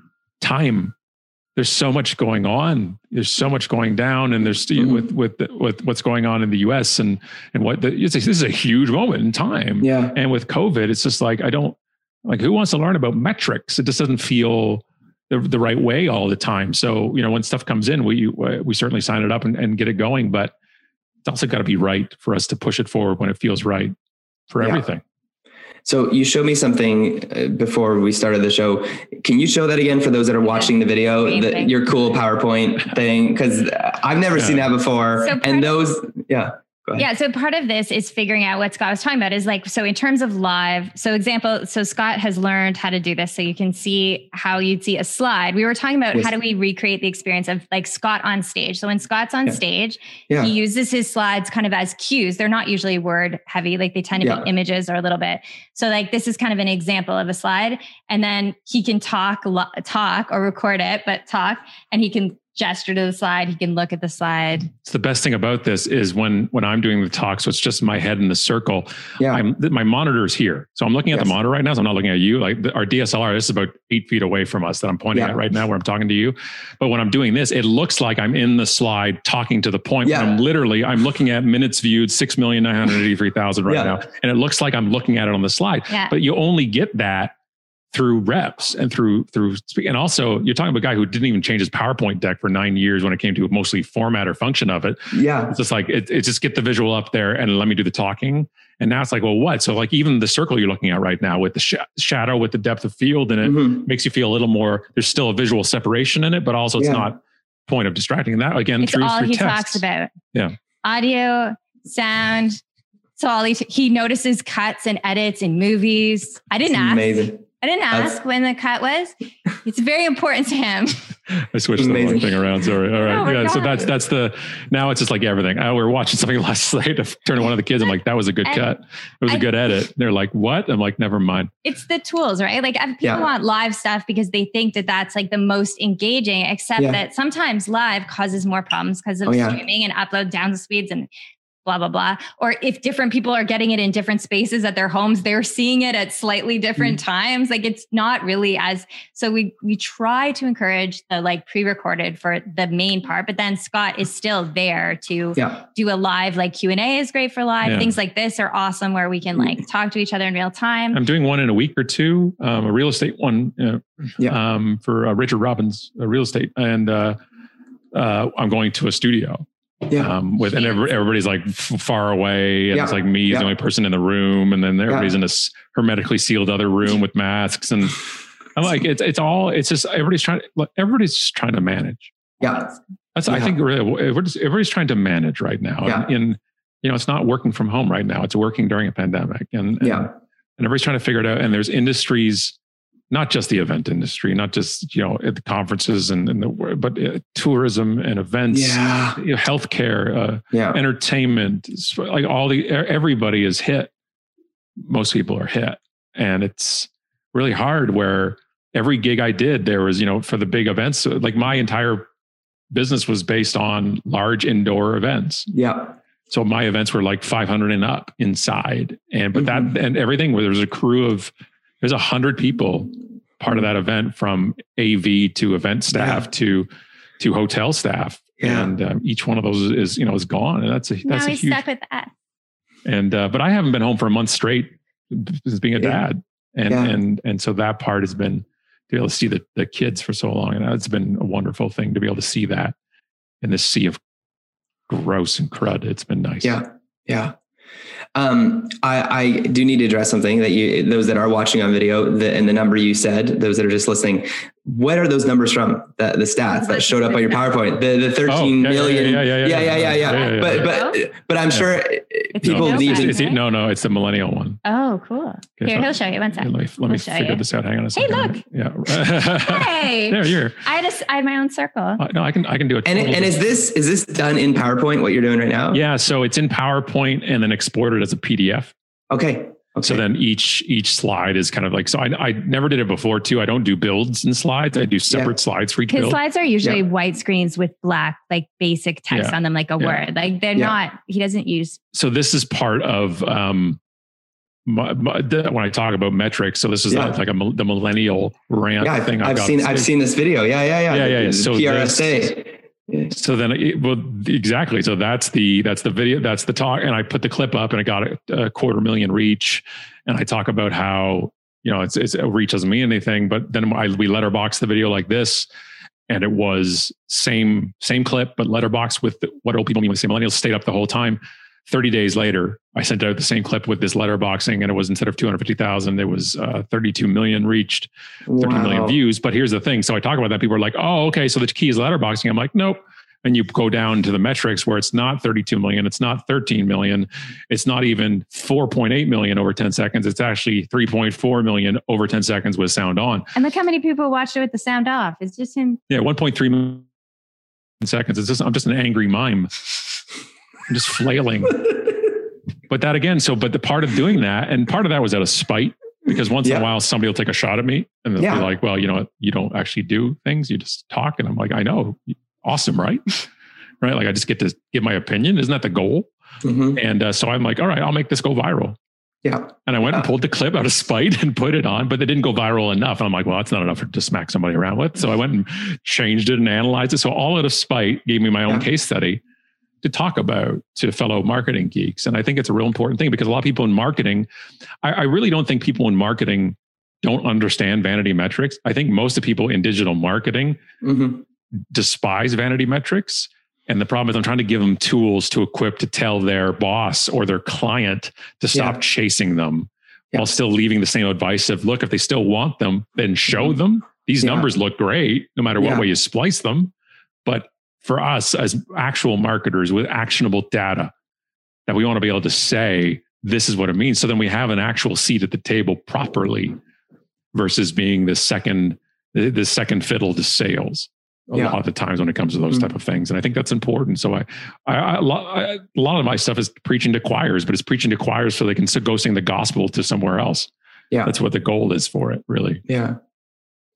time. There's so much going on. There's so much going down, and there's mm-hmm. with with with what's going on in the U S and and what the, it's a, this is a huge moment in time. Yeah. And with COVID, it's just like I don't like who wants to learn about metrics? It just doesn't feel the, the right way all the time. So you know when stuff comes in, we we certainly sign it up and, and get it going, but it's also got to be right for us to push it forward when it feels right for yeah. everything. So you showed me something before we started the show. Can you show that again for those that are watching the video, the, your cool PowerPoint thing? Because I've never yeah. seen that before. So and those, yeah. Yeah. So part of this is figuring out what Scott was talking about is like, so in terms of live, so example, so Scott has learned how to do this. So you can see how you'd see a slide. We were talking about yes. how do we recreate the experience of like Scott on stage. So when Scott's on yeah. stage, yeah. he uses his slides kind of as cues. They're not usually word heavy. Like they tend to yeah. be images or a little bit. So like, this is kind of an example of a slide, and then he can talk, talk or record it, but talk, and he can gesture to the slide. He can look at the slide. It's the best thing about this is when, when I'm doing the talk, so it's just my head in the circle. Yeah. I'm, my monitor is here. So I'm looking at yes. the monitor right now. So I'm not looking at you. Like the, our D S L R, this is about eight feet away from us that I'm pointing yeah. at right now where I'm talking to you. But when I'm doing this, it looks like I'm in the slide talking to the point yeah. where I'm literally, I'm looking at minutes viewed, six million nine hundred eighty-three thousand right yeah. now. And it looks like I'm looking at it on the slide, yeah. but you only get that through reps and through, through speak. And also you're talking about a guy who didn't even change his PowerPoint deck for nine years when it came to mostly format or function of it. Yeah. It's just like, it, it just get the visual up there and let me do the talking. And now it's like, well, what? So like even the circle you're looking at right now with the sh- shadow, with the depth of field in it mm-hmm. makes you feel a little more, there's still a visual separation in it, but also it's yeah. not point of distracting. And that again, it's through, all through he text. talks about. Yeah. Audio, sound. So all he, he notices cuts and edits in movies. I didn't it's ask. Amazing. I didn't ask That's, when the cut was. It's very important to him. I switched the wrong thing around. Sorry. All right. Oh yeah. God. So that's, that's the, now it's just like everything. I, we were watching something last night to turn to one of the kids. I'm like, that was a good I, cut. It was I, a good edit. They're like, what? I'm like, never mind. It's the tools, right? Like people yeah. want live stuff because they think that that's like the most engaging, except yeah. that sometimes live causes more problems because of oh, yeah. streaming and upload down speeds and blah, blah, blah. Or if different people are getting it in different spaces at their homes, they're seeing it at slightly different mm-hmm. times. Like it's not really as, so we, we try to encourage the like pre-recorded for the main part, but then Scott is still there to yeah. do a live, like Q and A is great for live. Yeah. Things like this are awesome where we can like talk to each other in real time. I'm doing one in a week or two, um, a real estate one uh, yeah. um, for uh, Richard Robbins, uh, real estate. And uh, uh, I'm going to a studio. Yeah. Um, with and every, everybody's like f- far away, and yeah. it's like me, yeah. the only person in the room, and then everybody's yeah. in this hermetically sealed other room with masks, and I'm like, it's it's all it's just everybody's trying to everybody's trying to manage. Yeah, that's yeah. I think really we're just, everybody's trying to manage right now. Yeah. And, and you know, it's not working from home right now; it's working during a pandemic, and, and yeah, and everybody's trying to figure it out. And there's industries. Not just the event industry, not just, you know, at the conferences and, and the, but uh, tourism and events, yeah. you know, healthcare, uh, yeah. entertainment, like all the, everybody is hit. Most people are hit. And it's really hard where every gig I did, there was, you know, for the big events, like my entire business was based on large indoor events. Yeah. So my events were like five hundred and up inside. And, but mm-hmm. that, and everything where there was a crew of, there's a hundred people part of that event, from A V to event staff yeah. to to hotel staff, yeah. and um, each one of those is you know is gone, and that's a now that's a he's huge. Stuck with us. And uh, but I haven't been home for a month straight as being a yeah. dad, and yeah. and and so that part has been to be able to see the the kids for so long, and it's been a wonderful thing to be able to see that in this sea of gross and crud. It's been nice. Yeah, yeah. Um, I, I do need to address something that you, those that are watching on video, the, and the number you said, those that are just listening, what are those numbers from? The, the stats that showed up on your PowerPoint, the, the thirteen oh, yeah, million. Yeah, yeah, yeah, yeah, yeah, yeah, yeah. yeah, yeah. But, but, but I'm yeah. sure it's people no, need it's, to. it's, no, no, it's the millennial one. Oh, cool. Okay, Here, so, he'll show you. One second. Let me, let me figure you. this out. Hang on a second. Hey, look. Yeah. Hey. There, you're. I had a, I had my own circle. Uh, no, I can, I can do it. And, and is this, is this done in PowerPoint, what you're doing right now? Yeah. So it's in PowerPoint and then exported as a P D F. Okay. Okay. So then each each slide is kind of like, so I, I never did it before too. I don't do builds in slides. I do separate yeah. slides for each His build. slides are usually yeah. white screens with black, like basic text yeah. on them, like a yeah. word. Like they're yeah. not, he doesn't use. So this is part of, um, my, my, the, when I talk about metrics. So this is yeah. like a, the millennial rant yeah, thing. I've, I've seen, I've seen this video. Yeah. Yeah. Yeah. Yeah. Yeah. yeah. So P R S A. This, So then, it, well, exactly. So that's the that's the video. That's the talk. And I put the clip up, and it got a, a quarter million reach. And I talk about how you know it's, it's reach doesn't mean anything. But then I, we letterbox the video like this, and it was same same clip, but letterbox with the, what old people mean when they say millennials stayed up the whole time. thirty days later, I sent out the same clip with this letterboxing, and it was instead of two hundred fifty thousand, it was uh, thirty-two million reached, thirty wow. million views. But here's the thing. So I talk about that. People are like, oh, okay. So the key is letterboxing. I'm like, nope. And you go down to the metrics where it's not thirty-two million. It's not thirteen million. It's not even four point eight million over ten seconds. It's actually three point four million over ten seconds with sound on. And look how many people watched it with the sound off. It's just him. Yeah. one point three million seconds. It's just, I'm just an angry mime. I'm just flailing. But that again, so, but the part of doing that, and part of that was out of spite, because once yeah. in a while somebody will take a shot at me and they'll yeah. be like, well, you know what? You don't actually do things. You just talk. And I'm like, I know. Awesome. Right. Right. Like I just get to give my opinion. Isn't that the goal? Mm-hmm. And uh, so I'm like, all right, I'll make this go viral. Yeah. And I went yeah. and pulled the clip out of spite and put it on, but they didn't go viral enough. And I'm like, well, that's not enough to smack somebody around with. So I went and changed it and analyzed it. So all out of spite gave me my own yeah. case study to talk about to fellow marketing geeks. And I think it's a real important thing, because a lot of people in marketing, I, I really don't think people in marketing don't understand vanity metrics. I think most of the people in digital marketing mm-hmm. despise vanity metrics. And the problem is I'm trying to give them tools to equip to tell their boss or their client to stop yeah. chasing them yeah. while still leaving the same advice of, look, if they still want them, then show mm-hmm. them. These yeah. numbers look great, no matter what yeah. way you splice them. But for us as actual marketers with actionable data, that we want to be able to say, this is what it means. So then we have an actual seat at the table properly, versus being the second, the second fiddle to sales a yeah. lot of the times when it comes to those mm-hmm. type of things. And I think that's important. So I, I, I, a lot of my stuff is preaching to choirs, but it's preaching to choirs so they can go sing the gospel to somewhere else. Yeah. That's what the goal is for it, really. Yeah.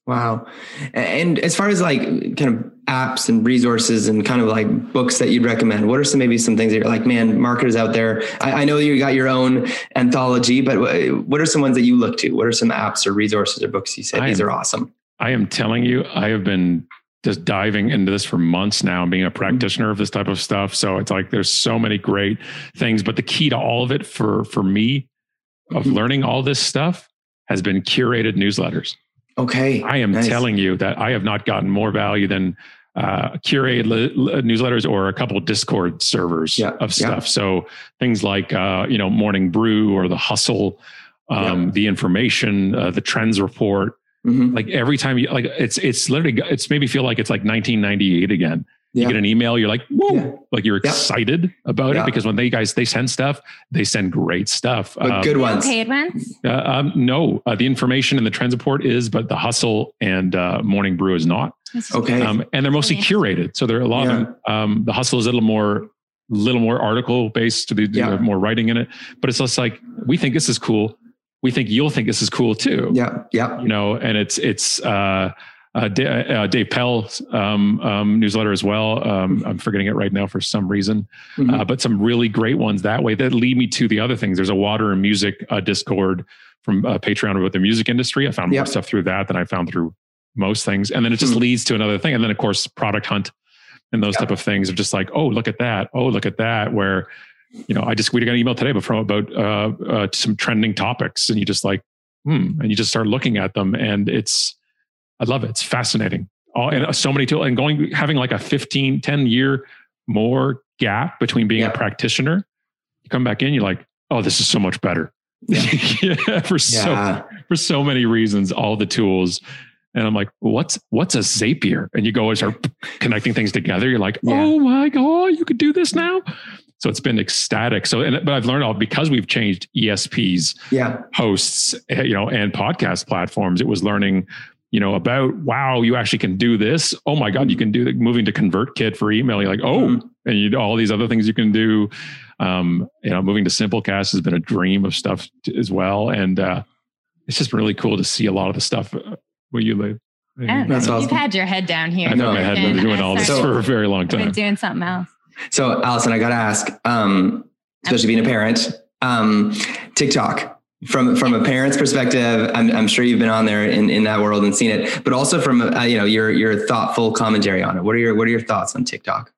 Wow. And as far as like kind of apps and resources and kind of like books that you'd recommend, what are some, maybe some things that you're like, man, marketers out there, I, I know you got your own anthology, but what are some ones that you look to? What are some apps or resources or books you said, these are awesome? I am telling you, I have been just diving into this for months now, being a practitioner of this type of stuff. So it's like, there's so many great things, but the key to all of it for, for me of mm-hmm. learning all this stuff has been curated newsletters. Okay. I am nice. telling you that I have not gotten more value than uh, curated li- li- newsletters or a couple of Discord servers yeah. of stuff. Yeah. So things like, uh, you know, Morning Brew or The Hustle, um, yeah. The Information, uh, the Trends Report. Mm-hmm. Like every time you like, it's, it's literally, it's made me feel like it's like nineteen ninety-eight again. You yeah. get an email, you're like, whoa, yeah. like you're yeah. excited about yeah. it because when they guys, they send stuff, they send great stuff. But um, good ones. Paid ones? Uh, um, no, uh, the Information and the Trends Report is, but The Hustle and uh, Morning Brew is not. Okay. Um, and they're mostly curated. So there are a lot yeah. of them. Um, the Hustle is a little more, little more article based to the yeah. more writing in it, but it's just like, we think this is cool. We think you'll think this is cool too. Yeah. Yeah. You know, and it's, it's, uh, Uh, Dave, uh, Dave Pell's um, um, newsletter as well. Um, I'm forgetting it right now for some reason, mm-hmm. uh, but some really great ones that way that lead me to the other things. There's a Water and Music uh, Discord from uh, Patreon about the music industry. I found yep. more stuff through that than I found through most things. And then it just mm-hmm. leads to another thing. And then of course, Product Hunt and those yep. type of things of just like, oh, look at that. Oh, look at that. Where, you know, I just, we got an email today but from about uh, uh, some trending topics and you just like, hmm, and you just start looking at them and it's, I love it. It's fascinating. All and so many tools and going, having like a fifteen, ten year more gap between being yeah. a practitioner. You come back in, you're like, oh, this is so much better. Yeah. yeah, for yeah. so, for so many reasons, all the tools. And I'm like, what's, what's a Zapier? And you go and start connecting things together. You're like, yeah. oh my God, you could do this now. So it's been ecstatic. So, and, but I've learned all because we've changed E S Ps, yeah. hosts, you know, and podcast platforms. It was learning, you know, about, wow, you actually can do this. Oh my God, you can do the moving to ConvertKit for email. You're like, oh, mm-hmm. and you do all these other things you can do. Um, you know, moving to Simplecast has been a dream of stuff t- as well. And uh, it's just really cool to see a lot of the stuff uh, where you live. Yeah, that's awesome. You've had your head down here. I know my head been doing all this so, for a very long time. Been doing something else. So Allison, I got to ask, um, especially being a parent, um, TikTok. From from a parent's perspective, I'm I'm sure you've been on there in, in that world and seen it, but also from uh, you know your your thoughtful commentary on it. What are your what are your thoughts on TikTok?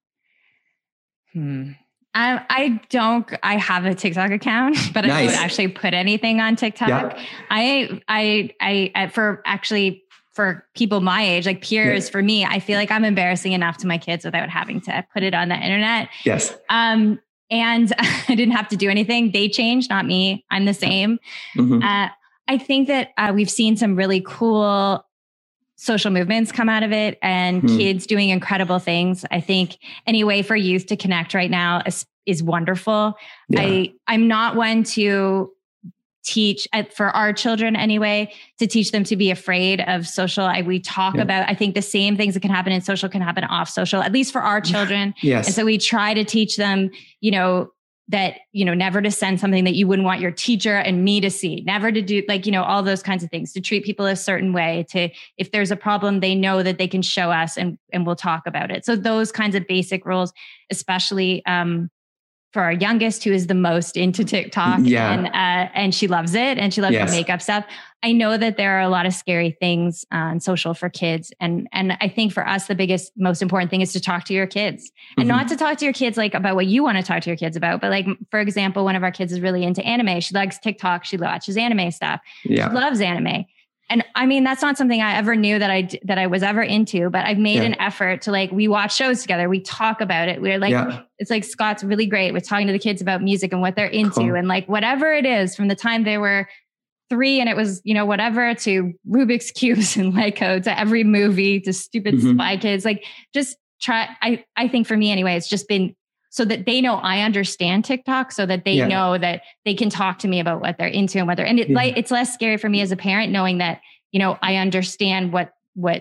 Hmm. I I don't. I have a TikTok account, but nice. I don't actually put anything on TikTok. Yeah. I I I for actually for people my age, like peers, yeah. for me, I feel like I'm embarrassing enough to my kids without having to put it on the internet. Yes. Um. And I didn't have to do anything. They changed, not me. I'm the same. Mm-hmm. Uh, I think that uh, we've seen some really cool social movements come out of it and mm. kids doing incredible things. I think any way for youth to connect right now is, is wonderful. Yeah. I, I'm not one to teach uh, for our children anyway, to teach them to be afraid of social. I, we talk yeah. about, I think the same things that can happen in social can happen off social, at least for our children. Yes. And so we try to teach them, you know, that, you know, never to send something that you wouldn't want your teacher and me to see, never to do like, you know, all those kinds of things, to treat people a certain way, to, if there's a problem, they know that they can show us and, and we'll talk about it. So those kinds of basic rules, especially, um, for our youngest, who is the most into TikTok yeah. and, uh, and she loves it and she loves yes. the makeup stuff. I know that there are a lot of scary things on social for kids. And, and I think for us, the biggest, most important thing is to talk to your kids and mm-hmm. not to talk to your kids like about what you want to talk to your kids about. But like, for example, one of our kids is really into anime. She likes TikTok. She watches anime stuff. Yeah. She loves anime. And I mean, that's not something I ever knew that I, that I was ever into, but I've made yeah. an effort to like, we watch shows together. We talk about it. We're like, yeah. it's like, Scott's really great with talking to the kids about music and what they're into cool. and like, whatever it is from the time they were three and it was, you know, whatever, to Rubik's Cubes and Lego, to every movie, to stupid mm-hmm. Spy Kids, like just try. I, I think for me anyway, it's just been so that they know I understand TikTok, so that they yeah. know that they can talk to me about what they're into and what they're, and it, yeah. like, it's less scary for me as a parent knowing that, you know, I understand what, what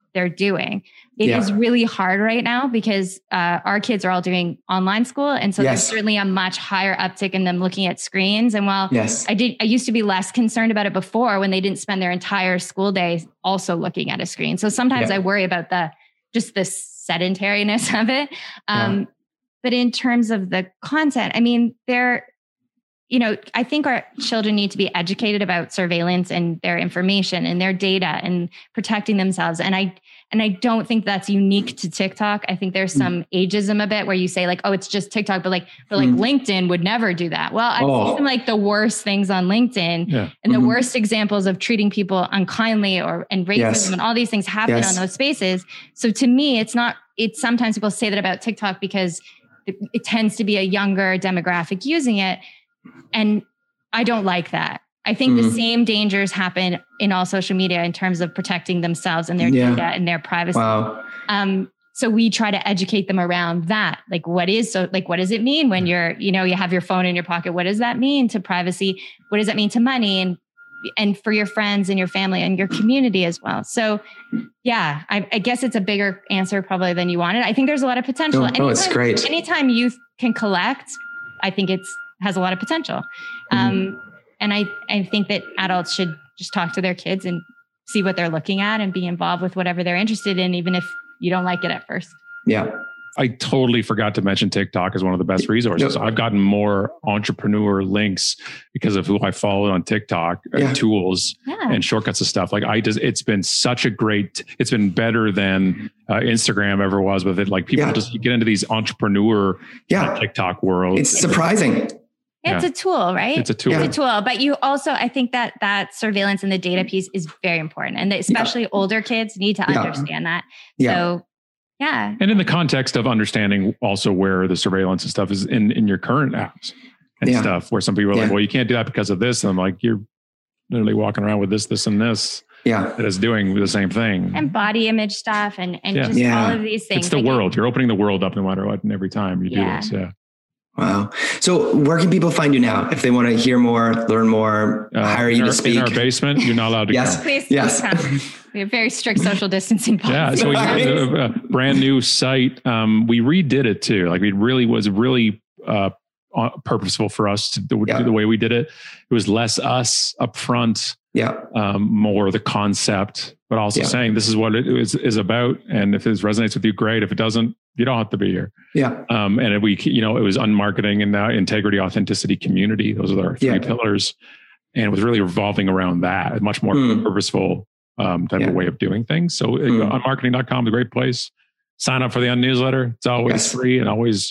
they're doing. It yeah. is really hard right now because uh, our kids are all doing online school. And so yes. there's certainly a much higher uptick in them looking at screens. And while yes. I did, I used to be less concerned about it before when they didn't spend their entire school day also looking at a screen. So sometimes yeah. I worry about the, just the sedentariness of it. Um, yeah. But in terms of the content, I mean, they're, you know, I think our children need to be educated about surveillance and their information and their data and protecting themselves. And I, and I don't think that's unique to TikTok. I think there's some mm. ageism a bit where you say like, oh, it's just TikTok, but like, but like mm. LinkedIn would never do that. Well, I've oh. seen like the worst things on LinkedIn yeah. and mm-hmm. the worst examples of treating people unkindly or, and racism yes. and all these things happen yes. on those spaces. So to me, it's not, it's sometimes people say that about TikTok because it, it tends to be a younger demographic using it. And I don't like that. I think mm. the same dangers happen in all social media in terms of protecting themselves and their yeah. data and their privacy. Wow. Um, so we try to educate them around that. Like, what is, so like, what does it mean when you're, you know, you have your phone in your pocket? What does that mean to privacy? What does that mean to money and, and for your friends and your family and your community as well? So yeah, I, I guess it's a bigger answer probably than you wanted. I think there's a lot of potential. Oh, anytime, oh it's great. Anytime youth can collect, I think it's, has a lot of potential. Mm-hmm. Um, and I, I think that adults should just talk to their kids and see what they're looking at and be involved with whatever they're interested in, even if you don't like it at first. Yeah. I totally forgot to mention TikTok as one of the best resources. Yep. I've gotten more entrepreneur links because of who I follow on TikTok, yeah. tools yeah. and shortcuts and stuff. Like I just, it's been such a great, it's been better than uh, Instagram ever was with it. Like people yeah. just get into these entrepreneur yeah. uh, TikTok world. It's surprising. It's yeah. a tool, right? It's a tool. It's a tool. But you also, I think that that surveillance and the data piece is very important. And especially yeah. older kids need to yeah. understand that. Yeah. So yeah. And in the context of understanding also where the surveillance and stuff is in, in your current apps and yeah. stuff, where some people are yeah. like, well, you can't do that because of this. And I'm like, you're literally walking around with this, this, and this. Yeah. That is doing the same thing. And body image stuff and, and yeah. just yeah. all of these things. It's the like world. You're opening the world up no matter what. And every time you yeah. do this. Yeah. Wow. So where can people find you now? If they want to hear more, learn more, uh, hire you our, to speak? In our basement, you're not allowed to yes. come. Please, yes. please come. We have very strict social distancing policy. Yeah. So we have a, a brand new site. Um, we redid it too. Like it really was really uh, purposeful for us to do, yeah. do the way we did it. It was less us up front. Yeah. Um, more the concept, but also yeah. saying this is what it is, is about. And if this resonates with you, great. If it doesn't, you don't have to be here. Yeah. Um, and we, you know, it was unmarketing and uh, integrity, authenticity, community. Those are our three yeah. pillars. And it was really revolving around that, a much more mm. purposeful um, type yeah. of way of doing things. So mm. uh, unmarketing dot com is a great place. Sign up for the newsletter. It's always yes. free and always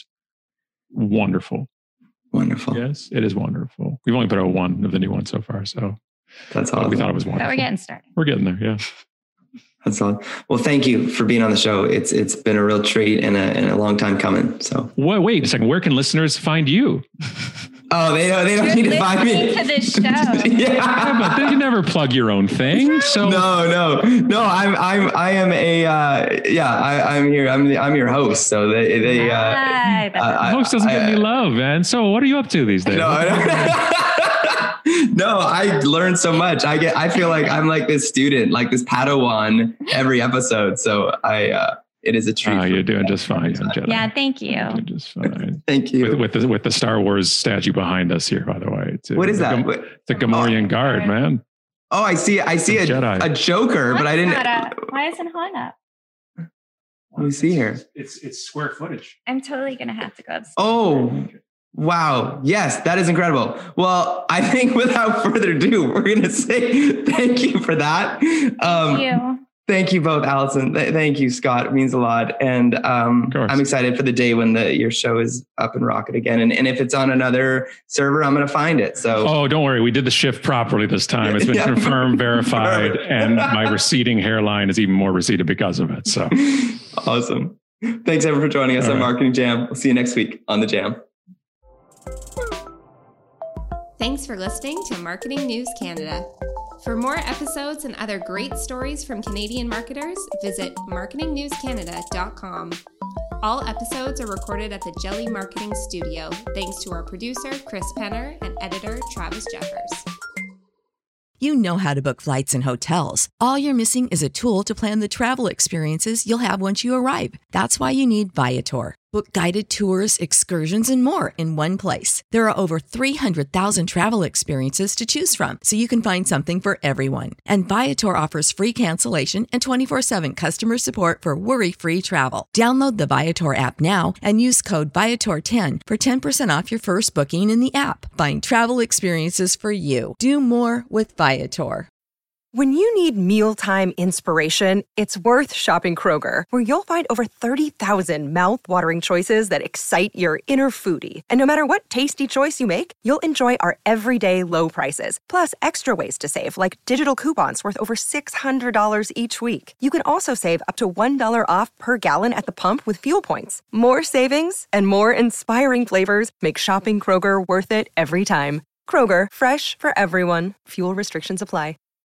wonderful. Wonderful. Yes, it is wonderful. We've only put out one of the new ones so far. So that's awesome. We thought it was wonderful. But we're getting started. We're getting there. Yeah. That's all. Well, thank you for being on the show. It's it's been a real treat and a, and a long time coming. So wait, wait a second. Where can listeners find you? Oh, they don't. They don't You're need to find me. To this show. yeah. yeah, but then you never plug your own thing. So no, no, no. I'm I'm I am a uh, yeah. I, I'm here. I'm the, I'm your host. So they they. Uh, Hi, uh, host doesn't I, get I, any love, man. So what are you up to these days? No, I No, I learned so much. I get, I feel like I'm like this student, like this Padawan every episode. So I, uh, it is a treat. Oh, you're doing just fine, Jedi. Yeah, thank you. You're just fine. Thank you. With, with the with the Star Wars statue behind us here, by the way. It's, what is the, that? The, the Gamorrean oh, Guard, man. Oh, I see. I see a, a, a Joker, Why but I didn't. A, why isn't Han up? Let me see here. It's it's square footage. I'm totally gonna have to go upstairs. Oh. Wow. Yes, that is incredible. Well, I think without further ado, we're going to say thank you for that. Um, thank you. Thank you both, Allison. Th- thank you, Scott. It means a lot. And um, I'm excited for the day when the your show is up and rocket again. And, and if it's on another server, I'm going to find it. So Oh, don't worry. We did the shift properly this time. It's been yeah. confirmed, verified, and my receding hairline is even more receded because of it. So awesome. Thanks, everyone, for joining us All on right. Marketing Jam. We'll see you next week on The Jam. Thanks for listening to Marketing News Canada. For more episodes and other great stories from Canadian marketers, visit marketing news canada dot com. All episodes are recorded at the Jelly Marketing Studio, thanks to our producer, Chris Penner, and editor, Travis Jeffers. You know how to book flights and hotels. All you're missing is a tool to plan the travel experiences you'll have once you arrive. That's why you need Viator. Book guided tours, excursions, and more in one place. There are over three hundred thousand travel experiences to choose from, so you can find something for everyone. And Viator offers free cancellation and twenty-four seven customer support for worry-free travel. Download the Viator app now and use code Viator ten for ten percent off your first booking in the app. Find travel experiences for you. Do more with Viator. When you need mealtime inspiration, it's worth shopping Kroger, where you'll find over thirty thousand mouth-watering choices that excite your inner foodie. And no matter what tasty choice you make, you'll enjoy our everyday low prices, plus extra ways to save, like digital coupons worth over six hundred dollars each week. You can also save up to one dollar off per gallon at the pump with fuel points. More savings and more inspiring flavors make shopping Kroger worth it every time. Kroger, fresh for everyone. Fuel restrictions apply.